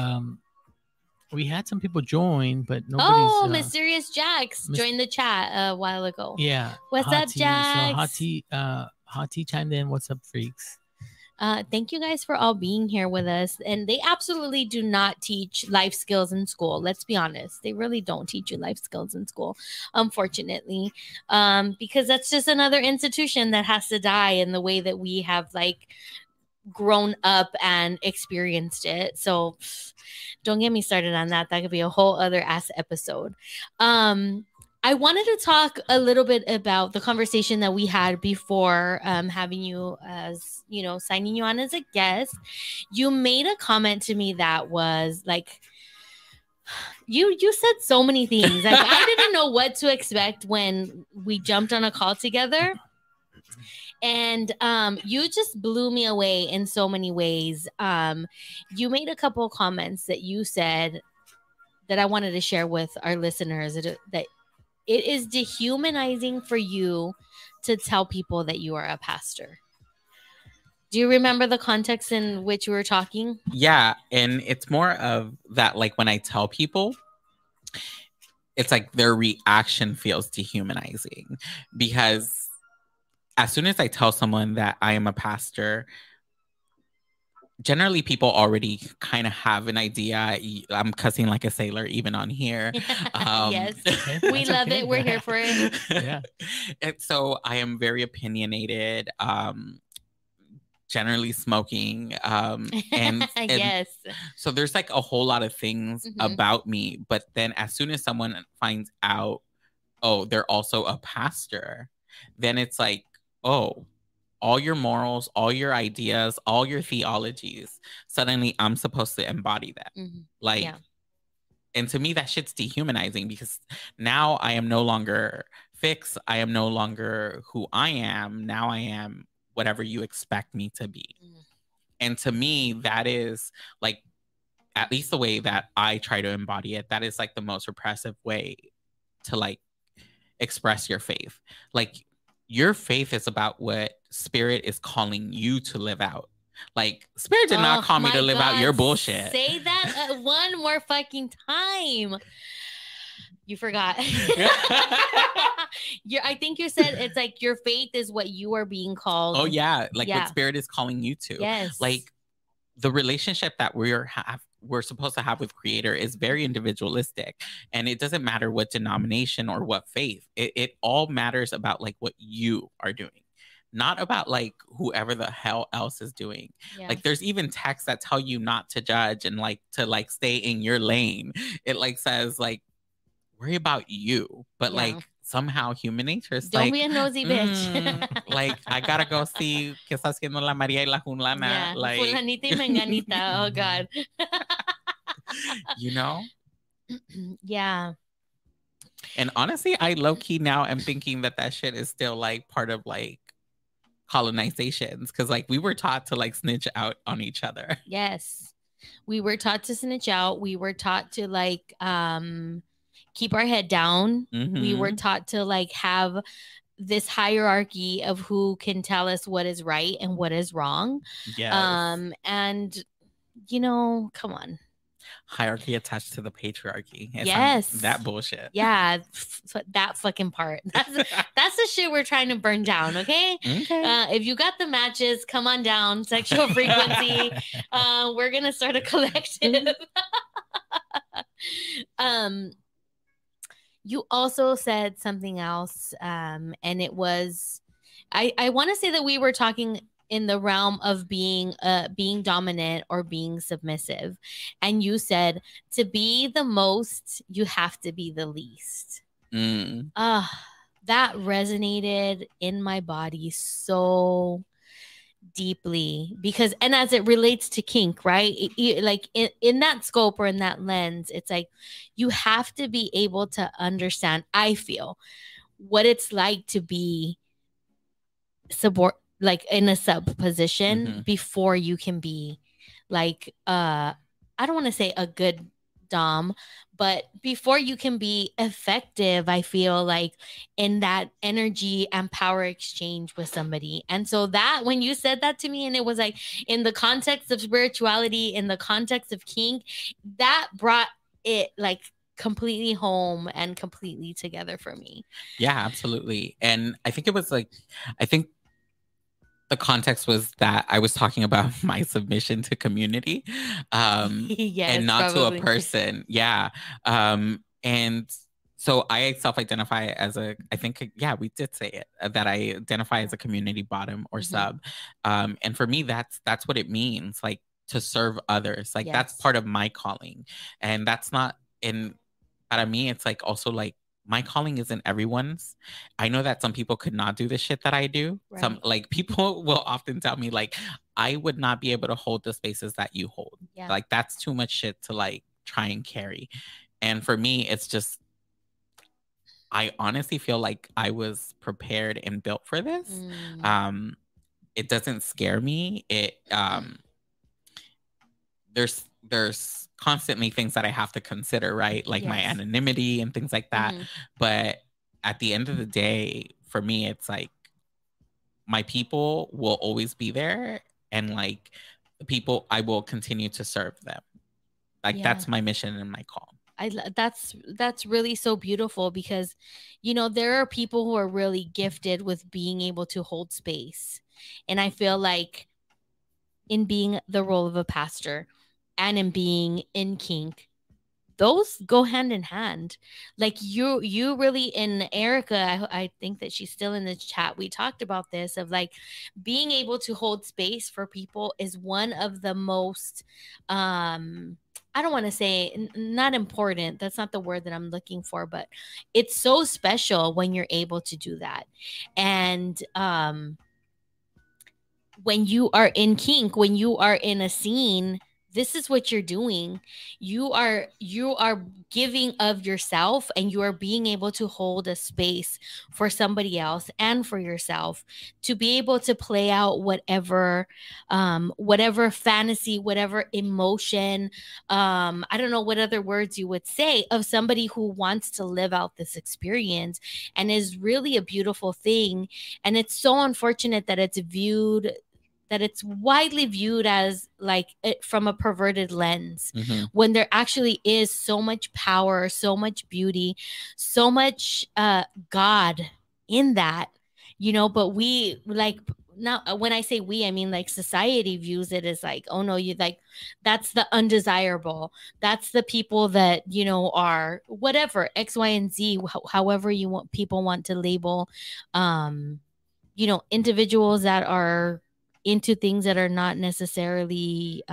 we had some people join, but nobody's... Mysterious Jax joined the chat a while ago. Yeah. What's up, Jax? So Hot Tea chimed in. What's up, freaks? Thank you guys for all being here with us. And they absolutely do not teach life skills in school. Let's be honest. They really don't teach you life skills in school, unfortunately, because that's just another institution that has to die in the way that we have like grown up and experienced it. So don't get me started on that. That could be a whole other ass episode. I wanted to talk a little bit about the conversation that we had before having you as, signing you on as a guest. You made a comment to me that was like, you said so many things. Like, I didn't know what to expect when we jumped on a call together. And you just blew me away in so many ways. You made a couple of comments that you said that I wanted to share with our listeners, that it is dehumanizing for you to tell people that you are a pastor. Do you remember the context in which we were talking? Yeah, and it's more of that, like when I tell people, it's like their reaction feels dehumanizing, because as soon as I tell someone that I am a pastor, generally people already kind of have an idea. I'm cussing like a sailor even on here. Yes, we love it. We're here for it. Yeah. And so I am very opinionated, generally smoking. And yes. So there's like a whole lot of things about me. But then as soon as someone finds out, oh, they're also a pastor, then it's like, oh, all your morals, all your ideas, all your theologies, suddenly I'm supposed to embody that. Like, and to me, that shit's dehumanizing, because now I am no longer fixed. I am no longer who I am. Now I am whatever you expect me to be. And to me, that is like, at least the way that I try to embody it, that is like the most repressive way to like express your faith. Like, your faith is about what Spirit is calling you to live out. Like, Spirit did not call me to live out your bullshit. Say that one more fucking time. You forgot. I think you said it's like your faith is what you are being called. Oh yeah, like what Spirit is calling you to. Yes. Like, the relationship that we're supposed to have with Creator is very individualistic, and it doesn't matter what denomination or what faith. It all matters about like what you are doing, not about like whoever the hell else is doing. Like, there's even texts that tell you not to judge and like to like stay in your lane. It like says like, worry about you, but like somehow human nature is don't like, be a nosy bitch. Like, I gotta go see qué está haciendo la María y la Junlana. Like, fulanita y menganita. Oh God. You know? Yeah. And honestly, I low-key now am thinking that shit is still like part of like colonizations, because like we were taught to like snitch out on each other. Yes, we were taught to snitch out. We were taught to like keep our head down. We were taught to like have this hierarchy of who can tell us what is right and what is wrong. Yes. And you know, come on. Hierarchy attached to the patriarchy. Yes. That bullshit. Yeah. That fucking part. That's the shit we're trying to burn down. Okay. If you got the matches, come on down. Sexual frequency. We're going to start a collective. You also said something else. And it was, I want to say that we were talking in the realm of being dominant or being submissive. And you said, to be the most, you have to be the least. That resonated in my body so deeply, because, and as it relates to kink, right? Like in that scope or in that lens, it's like, you have to be able to understand, I feel, what it's like to be like in a sub position before you can be like, I don't want to say a good dom, but before you can be effective, I feel like in that energy and power exchange with somebody. And so that, when you said that to me, and it was like in the context of spirituality, in the context of kink, that brought it like completely home and completely together for me. Yeah, absolutely. And I think it was like, the context was that I was talking about my submission to community, yes, and not probably. to a person. Yeah. And so I self-identify as I think, we did say it, that I identify as a community bottom or sub. And for me, that's what it means, like, to serve others. Like, that's part of my calling. And that's not para me, it's like also like, my calling isn't everyone's. I know that some people could not do the shit that I do. Right. Some like people will often tell me like, I would not be able to hold the spaces that you hold. Yeah. Like, that's too much shit to like try and carry. And for me, it's just, I honestly feel like I was prepared and built for this. It doesn't scare me. There's constantly things that I have to consider, right? Like my anonymity and things like that. But at the end of the day, for me, it's like, my people will always be there. And like, the people, I will continue to serve them. Like, that's my mission and my call. That's really so beautiful, because, you know, there are people who are really gifted with being able to hold space. And I feel like in being the role of a pastor, and in being in kink, those go hand in hand. Like you really, in Erica, I think that she's still in the chat, we talked about this, of like, being able to hold space for people is one of the most, I don't want to say not important. That's not the word that I'm looking for, but it's so special when you're able to do that. And, when you are in kink, when you are in a scene this is what you're doing. You are giving of yourself, and you are being able to hold a space for somebody else and for yourself to be able to play out whatever fantasy, whatever emotion, I don't know what other words you would say, of somebody who wants to live out this experience, and is really a beautiful thing. And it's so unfortunate that it's widely viewed as like from a perverted lens, when there actually is so much power, so much beauty, so much God in that, but we like, now when I say we, I mean like society views it as like, oh no, you like, that's the undesirable, that's the people that are whatever X, Y, and Z, however people want to label individuals that are into things that are not necessarily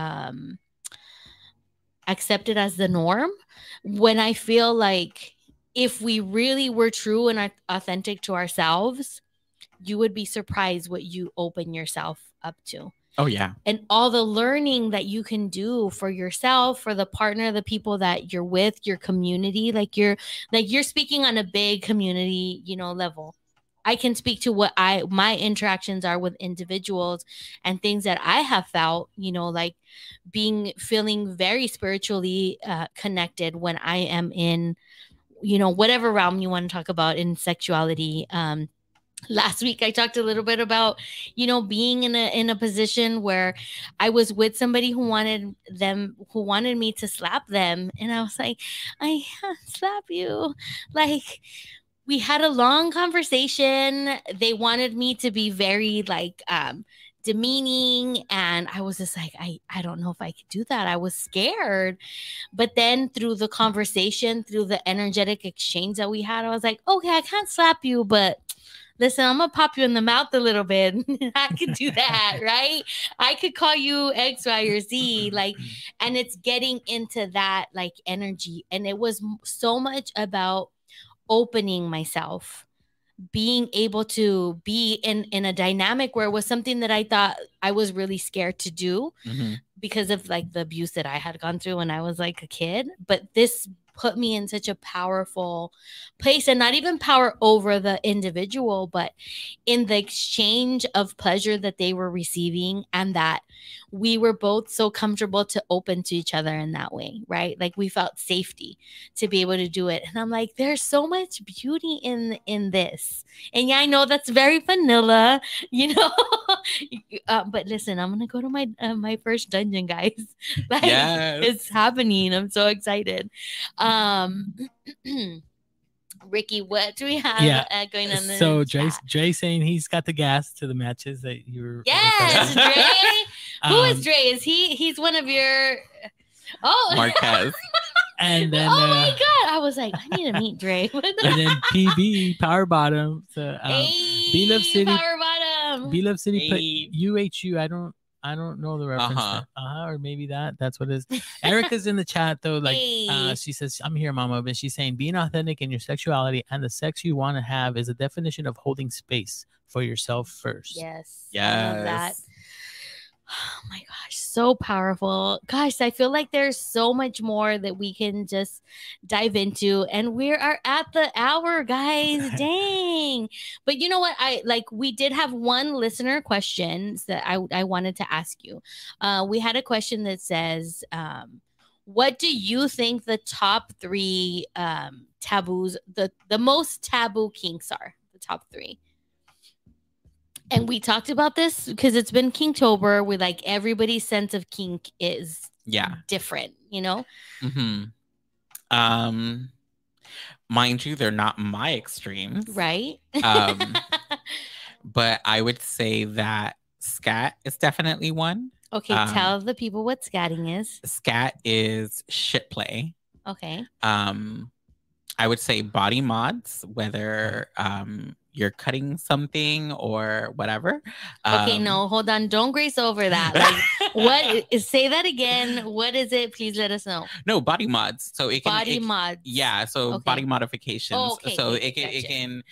accepted as the norm. When I feel like if we really were true and authentic to ourselves, you would be surprised what you open yourself up to. Oh yeah. And all the learning that you can do for yourself, for the partner, the people that you're with, your community, like you're speaking on a big community, level. I can speak to what my interactions are with individuals and things that I have felt, like feeling very spiritually connected when I am in, whatever realm you want to talk about in sexuality. Last week I talked a little bit about, being in a position where I was with somebody who wanted me to slap them. And I was like, I can't slap you. Like, we had a long conversation. They wanted me to be very like demeaning. And I was just like, I don't know if I could do that. I was scared. But then through the conversation, through the energetic exchange that we had, I was like, okay, I can't slap you, but listen, I'm going to pop you in the mouth a little bit. I could do that, right? I could call you X, Y, or Z. Like, and it's getting into that like energy. And it was so much about opening myself, being able to be in a dynamic where it was something that I thought I was really scared to do because of like the abuse that I had gone through when I was like a kid. But this put me in such a powerful place, and not even power over the individual, but in the exchange of pleasure that they were receiving, and that we were both so comfortable to open to each other in that way, right? Like we felt safety to be able to do it. And I'm like, there's so much beauty in this. And yeah, I know that's very vanilla, but listen, I'm gonna go to my first dungeon, guys. Like, yes. It's happening. I'm so excited. Ricky, what do we have going on? So Dre saying he's got the gas to the matches that you were. Yes, Dre. Who is Dre? Is he's one of your? Oh, Marquez. And then, oh my God, I was like, I need to meet Dre. And then PB Power Bottom. So B Love City Power Bottom. B Love City put UHU. I don't know the reference. Or maybe that's what it is. Erica's in the chat though. Like she says, I'm here, Mama. But she's saying being authentic in your sexuality and the sex you want to have is a definition of holding space for yourself first. Yes. Yes. I love that. Oh my gosh, so powerful. Gosh, I feel like there's so much more that we can just dive into, and we are at the hour, guys. Dang. But you know what? We did have one listener question that I wanted to ask you. We had a question that says, what do you think the top 3 taboos, the most taboo kinks are? The top 3. And we talked about this because it's been Kinktober, where like everybody's sense of kink is different, Mm-hmm. Mind you, they're not my extremes. Right. But I would say that scat is definitely one. Okay, tell the people what scatting is. Scat is shit play. Okay. I would say body mods, whether you're cutting something or whatever. Okay, no, hold on. Don't grace over that. Like, say that again. What is it? Please let us know. No, body mods. So it can body mods. Yeah, so body modifications. Oh, okay, so okay, it can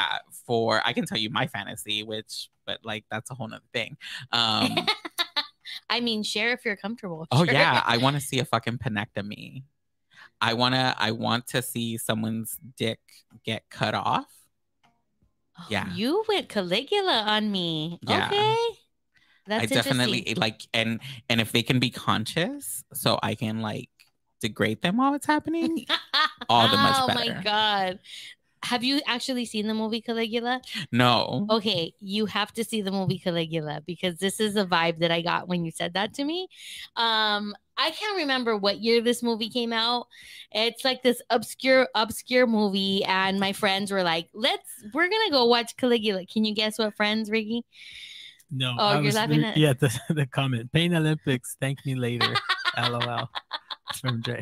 I can tell you my fantasy, but like that's a whole nother thing. I mean, share if you're comfortable. Oh Sure. yeah, I want to see a fucking penectomy. I want to see someone's dick get cut off. Oh, Yeah. you went Caligula on me. Yeah. Okay. That's I definitely interesting. like, and if they can be conscious, so I can like degrade them while it's happening, all the much better. Oh my God. Have you actually seen the movie Caligula? No. Okay, you have to see the movie Caligula because this is a vibe that I got when you said that to me. I can't remember what year this movie came out. It's like this obscure movie, and my friends were like, we're gonna go watch Caligula. Can you guess what friends, Ricky? No. Oh, you're laughing at Yeah, the comment. Pain Olympics, thank me later. LOL. From Dre.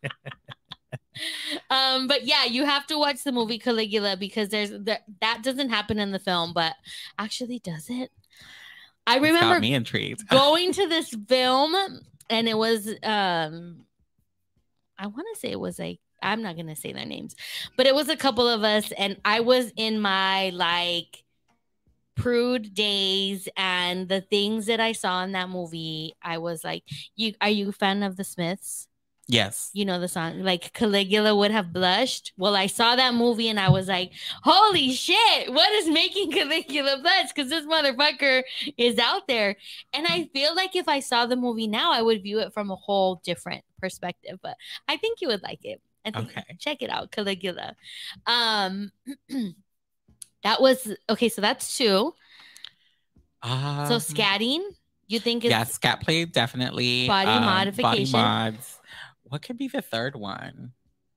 But yeah, you have to watch the movie Caligula because that doesn't happen in the film, but actually does it? I remember got me intrigued. going to this film, and it was I want to say it was like, I'm not gonna say their names, but it was a couple of us, and I was in my like prude days, and the things that I saw in that movie, I was like, are you a fan of the Smiths? Yes. You know the song, like Caligula would have blushed. Well, I saw that movie and I was like, holy shit, what is making Caligula blush? Because this motherfucker is out there. And I feel like if I saw the movie now, I would view it from a whole different perspective. But I think you would like it. I think check it out, Caligula. That was okay, so that's 2. So scatting, you think is scat play, definitely. Body modification. Body mods. What could be the third one?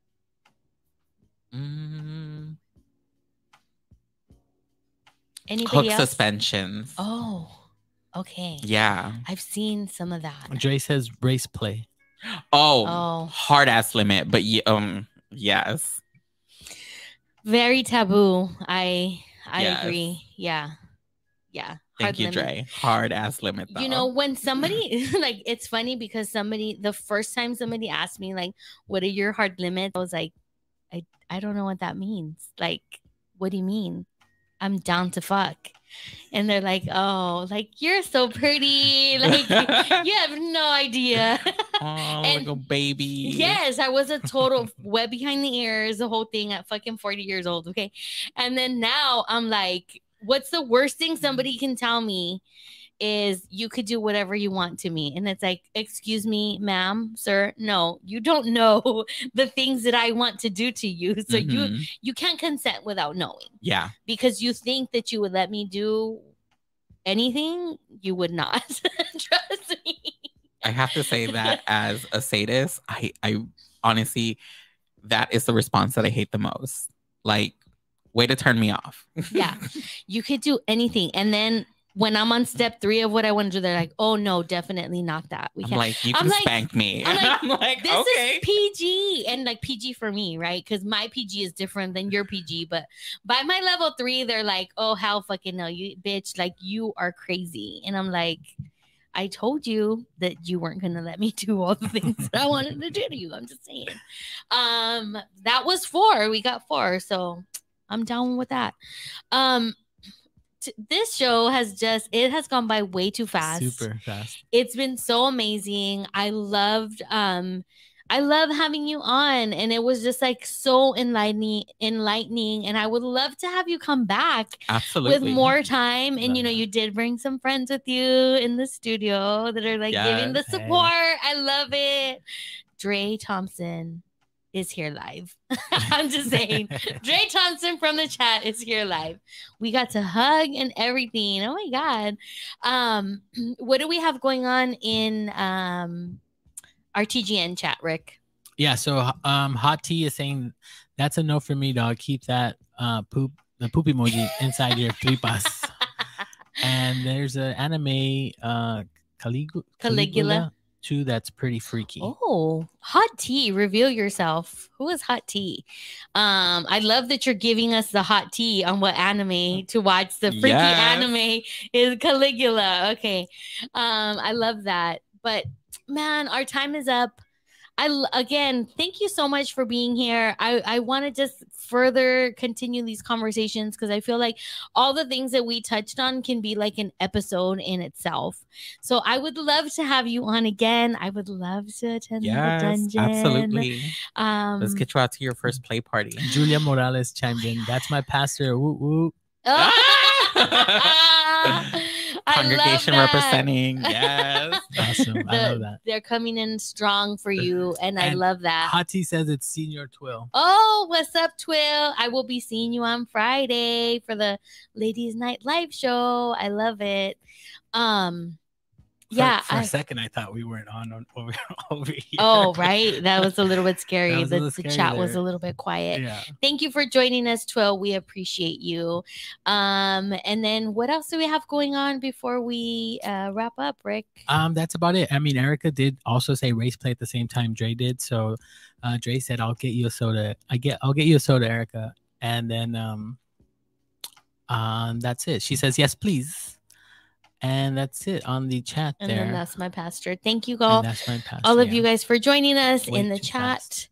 Anybody Hook else? suspensions. Oh, okay. Yeah. I've seen some of that. Dre says race play. Oh. Hard ass limit, but yes. Very taboo. I agree. Yeah. Thank you, Dre. Hard ass limit, though. You know, when somebody like, it's funny because the first time somebody asked me like, what are your hard limits? I was like, I don't know what that means. Like, what do you mean? I'm down to fuck. And they're like, oh, like, you're so pretty. Like, you have no idea. Oh, like a baby. Yes, I was a total wet behind the ears, the whole thing at fucking 40 years old. Okay. And then now I'm like, what's the worst thing somebody can tell me is you could do whatever you want to me. And it's like, excuse me, ma'am, sir. No, you don't know the things that I want to do to you. So you can't consent without knowing. Yeah. Because you think that you would let me do anything, you would not. Trust me. I have to say that as a sadist, I honestly, that is the response that I hate the most. Like, way to turn me off. Yeah. You could do anything. And then when I'm on step 3 of what I want to do, they're like, oh no, definitely not that. We can't. Like, you can spank me. I'm like, this okay. is PG. And like PG for me, right? Because my PG is different than your PG. But by my level 3, they're like, oh, hell fucking no, you bitch, like you are crazy. And I'm like, I told you that you weren't going to let me do all the things that I wanted to do to you. I'm just saying. That was 4. We got 4. So I'm down with that. This show has gone by way too fast. Super fast. It's been so amazing. I love having you on, and it was just like so enlightening, and I would love to have you come back. Absolutely. With more time. And you know, you did bring some friends with you in the studio that are like giving the support. Hey. I love it. Dre Thompson is here live. I'm just saying. Dre Thompson from the chat is here live. We got to hug and everything. Oh my God. What do we have going on in our TGN chat, Rick? Yeah, so Hot Tea is saying that's a no for me, dog. Keep that the poop emoji inside your tripas. And there's an anime Caligula 2 that's pretty freaky. Oh, Hot Tea, reveal yourself. Who is Hot Tea? I love that you're giving us the hot tea on what anime to watch. The freaky anime is Caligula. Okay. I love that. But man, our time is up. again, thank you so much for being here. I want to just further continue these conversations because I feel like all the things that we touched on can be like an episode in itself. So I would love to have you on again. I would love to attend the dungeon. Absolutely. Let's get you out to your first play party. Julia Morales chimed in. That's my pastor. Woo woo. Congregation representing. Yes. Awesome. I love that. They're coming in strong for you, and I love that. Hati says it's Senior Twill. Oh, what's up, Twill? I will be seeing you on Friday for the Ladies Night Live show. I love it. For a second, I thought we weren't on over here. Oh, right. That was a little bit scary. The chat there. was a little bit quiet. Yeah. Thank you for joining us, Twill. We appreciate you. And then what else do we have going on before we wrap up, Rick? That's about it. I mean, Erica did also say race play at the same time Dre did. So Dre said, I'll get you a soda. I'll get you a soda, Erica. And then that's it. She says, yes, please. And that's it on the chat there. And then that's my pastor. Thank you all. That's my pastor, all of you guys for joining us Way in the too chat.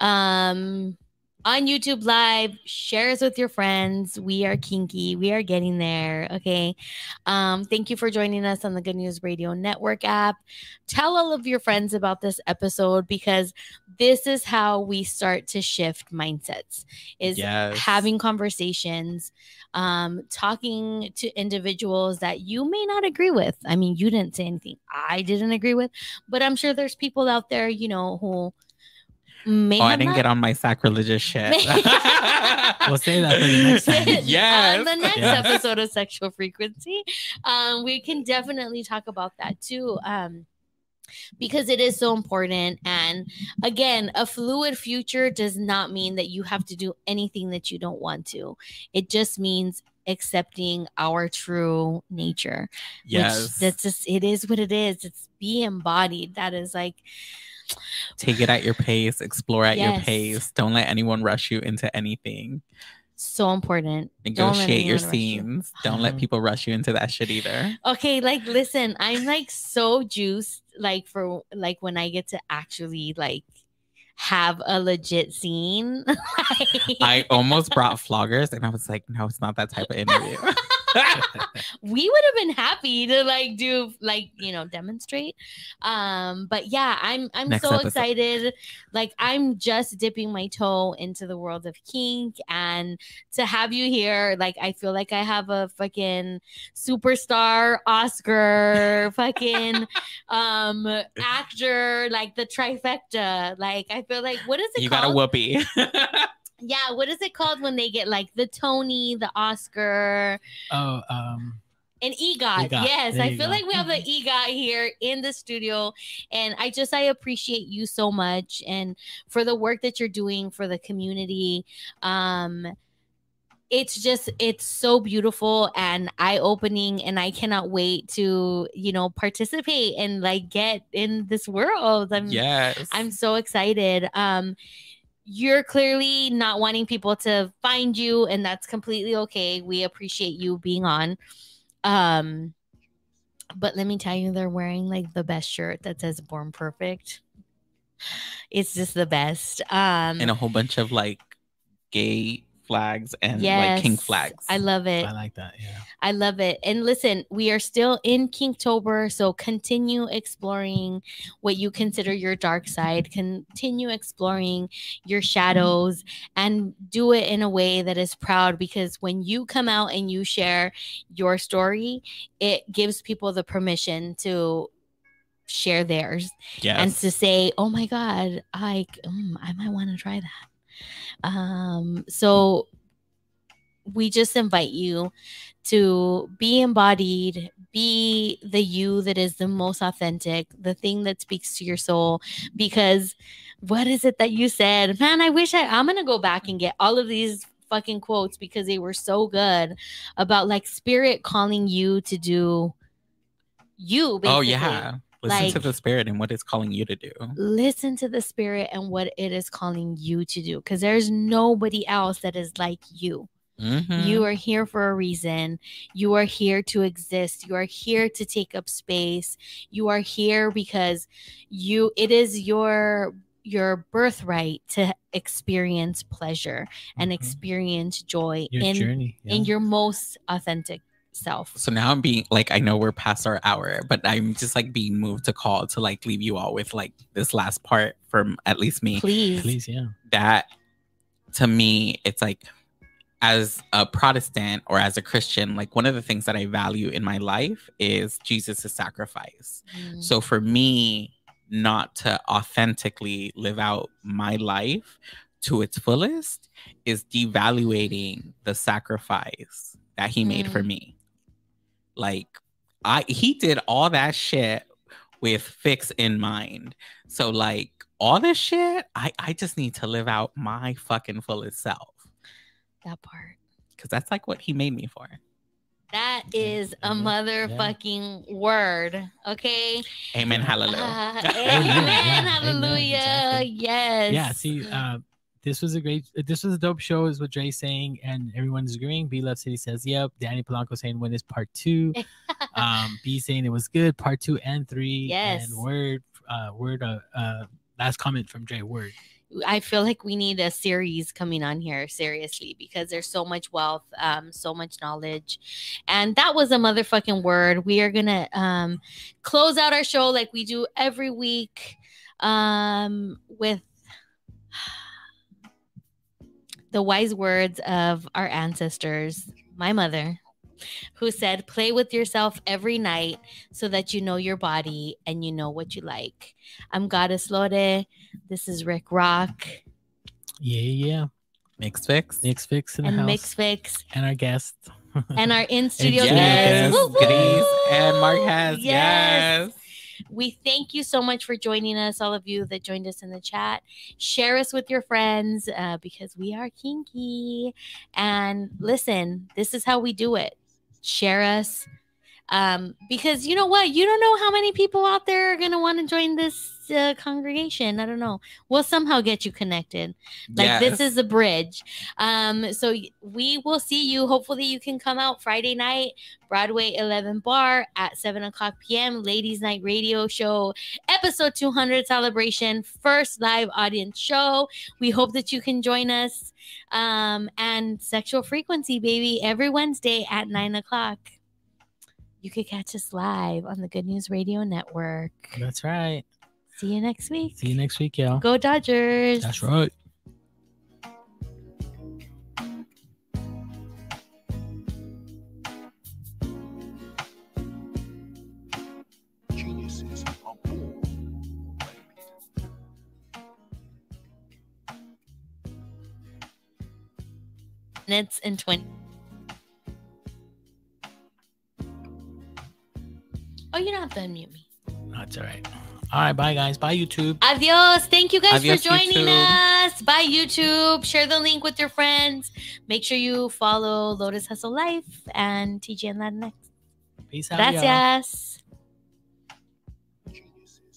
On YouTube Live, share us with your friends. We are kinky. We are getting there. Okay. Thank you for joining us on the Good News Radio Network app. Tell all of your friends about this episode because this is how we start to shift mindsets, is having conversations, talking to individuals that you may not agree with. I mean, you didn't say anything I didn't agree with, but I'm sure there's people out there, you know, who I didn't get on my sacrilegious shit. We'll say that for the next time. Yes. On the next episode of Sexual Frequency, we can definitely talk about that too. Because it is so important. And again, a fluid future does not mean that you have to do anything that you don't want to. It just means accepting our true nature. Yes. That's just, it is what it is. It's be embodied. That is like, take it at your pace, explore at your pace. Don't let anyone rush you into anything. So important. Negotiate your scenes. Don't let people rush you into that shit either. Okay, like listen, I'm like so juiced, like for like when I get to actually like have a legit scene. I almost brought floggers and I was like, no, it's not that type of interview. We would have been happy to like do like, you know, demonstrate. But yeah, I'm Next so episode. excited. Like I'm just dipping my toe into the world of kink, and to have you here, like I feel like I have a fucking superstar, Oscar, fucking actor, like the trifecta. Like I feel like, what is it you called? got a whoopee. Yeah, what is it called when they get like the Tony, the Oscar? Oh, an EGOT. Yes, I feel like we have the EGOT here in the studio, and I appreciate you so much and for the work that you're doing for the community. It's so beautiful and eye-opening, and I cannot wait to, you know, participate and like get in this world. I'm so excited. You're clearly not wanting people to find you, and that's completely okay. We appreciate you being on. But let me tell you, they're wearing like the best shirt that says Born Perfect. It's just the best. And a whole bunch of like gay flags and like kink flags. I love it. I like that. Yeah. I love it. And listen, we are still in Kinktober, so continue exploring what you consider your dark side. Continue exploring your shadows and do it in a way that is proud, because when you come out and you share your story, it gives people the permission to share theirs and to say, oh my God, I might want to try that. So we just invite you to be embodied, be the you that is the most authentic, the thing that speaks to your soul. Because what is it that you said? Man, I'm going to go back and get all of these fucking quotes because they were so good about like spirit calling you to do you. Basically. Oh yeah. Listen to the spirit and what it's calling you to do. Listen to the spirit and what it is calling you to do, because there's nobody else that is like you. Mm-hmm. You are here for a reason. You are here to exist. You are here to take up space. You are here because it is your your birthright to experience pleasure and experience joy Your journey. in your most authentic self. So now I'm being like, I know we're past our hour, but I'm just like being moved to call to like leave you all with like this last part from at least me. Please, yeah. That to me, it's like, as a Protestant or as a Christian, like one of the things that I value in my life is Jesus' sacrifice. So for me, not to authentically live out my life to its fullest is devaluating the sacrifice that he made for me. Like he did all that shit with fix in mind. So like all this shit, I just need to live out my fucking fullest self. That part. Because that's like what he made me for. That is a motherfucking word. Okay. Amen. Hallelujah. Amen. Hallelujah. Exactly. Yes. Yeah. See, this was a dope show, is what Dre's saying, and everyone's agreeing. B Love City says, yep. Danny Polanco saying, when is part 2? B saying it was good, part 2 and 3. Yes. And word, last comment from Dre, word. I feel like we need a series coming on here, seriously, because there's so much wealth, so much knowledge. And that was a motherfucking word. We are going to close out our show like we do every week with the wise words of our ancestors, my mother, who said, play with yourself every night so that you know your body and you know what you like. I'm Goddess Lore. This is Rick Rock. Yeah. Mix Fix in the house. Mix Fix. And our guest. And our in-studio guest. Woo-hoo! Grace and Marquez. Yes. We thank you so much for joining us, all of you that joined us in the chat. Share us with your friends because we are kinky. And listen, this is how we do it. Share us. Because you know what? You don't know how many people out there are going to want to join this congregation. I don't know. We'll somehow get you connected. Like this is a bridge. So we will see you. Hopefully you can come out Friday night, Broadway 11 Bar at 7:00 p.m. Ladies Night Radio Show, episode 200 celebration, first live audience show. We hope that you can join us. And Sexual Frequency, baby, every Wednesday at 9:00. You could catch us live on the Good News Radio Network. That's right. See you next week. See you next week, y'all. Go Dodgers. That's right. Geniuses are born. Minutes and 20. Oh, you don't have to unmute me. That's all right. All right, bye, guys. Bye, YouTube. Adios. Thank you guys Adios, for joining YouTube. us. Bye, YouTube. Share the link with your friends. Make sure you follow Lotus Hustle Life and TGN Latinx. Peace out, y'all. Gracias.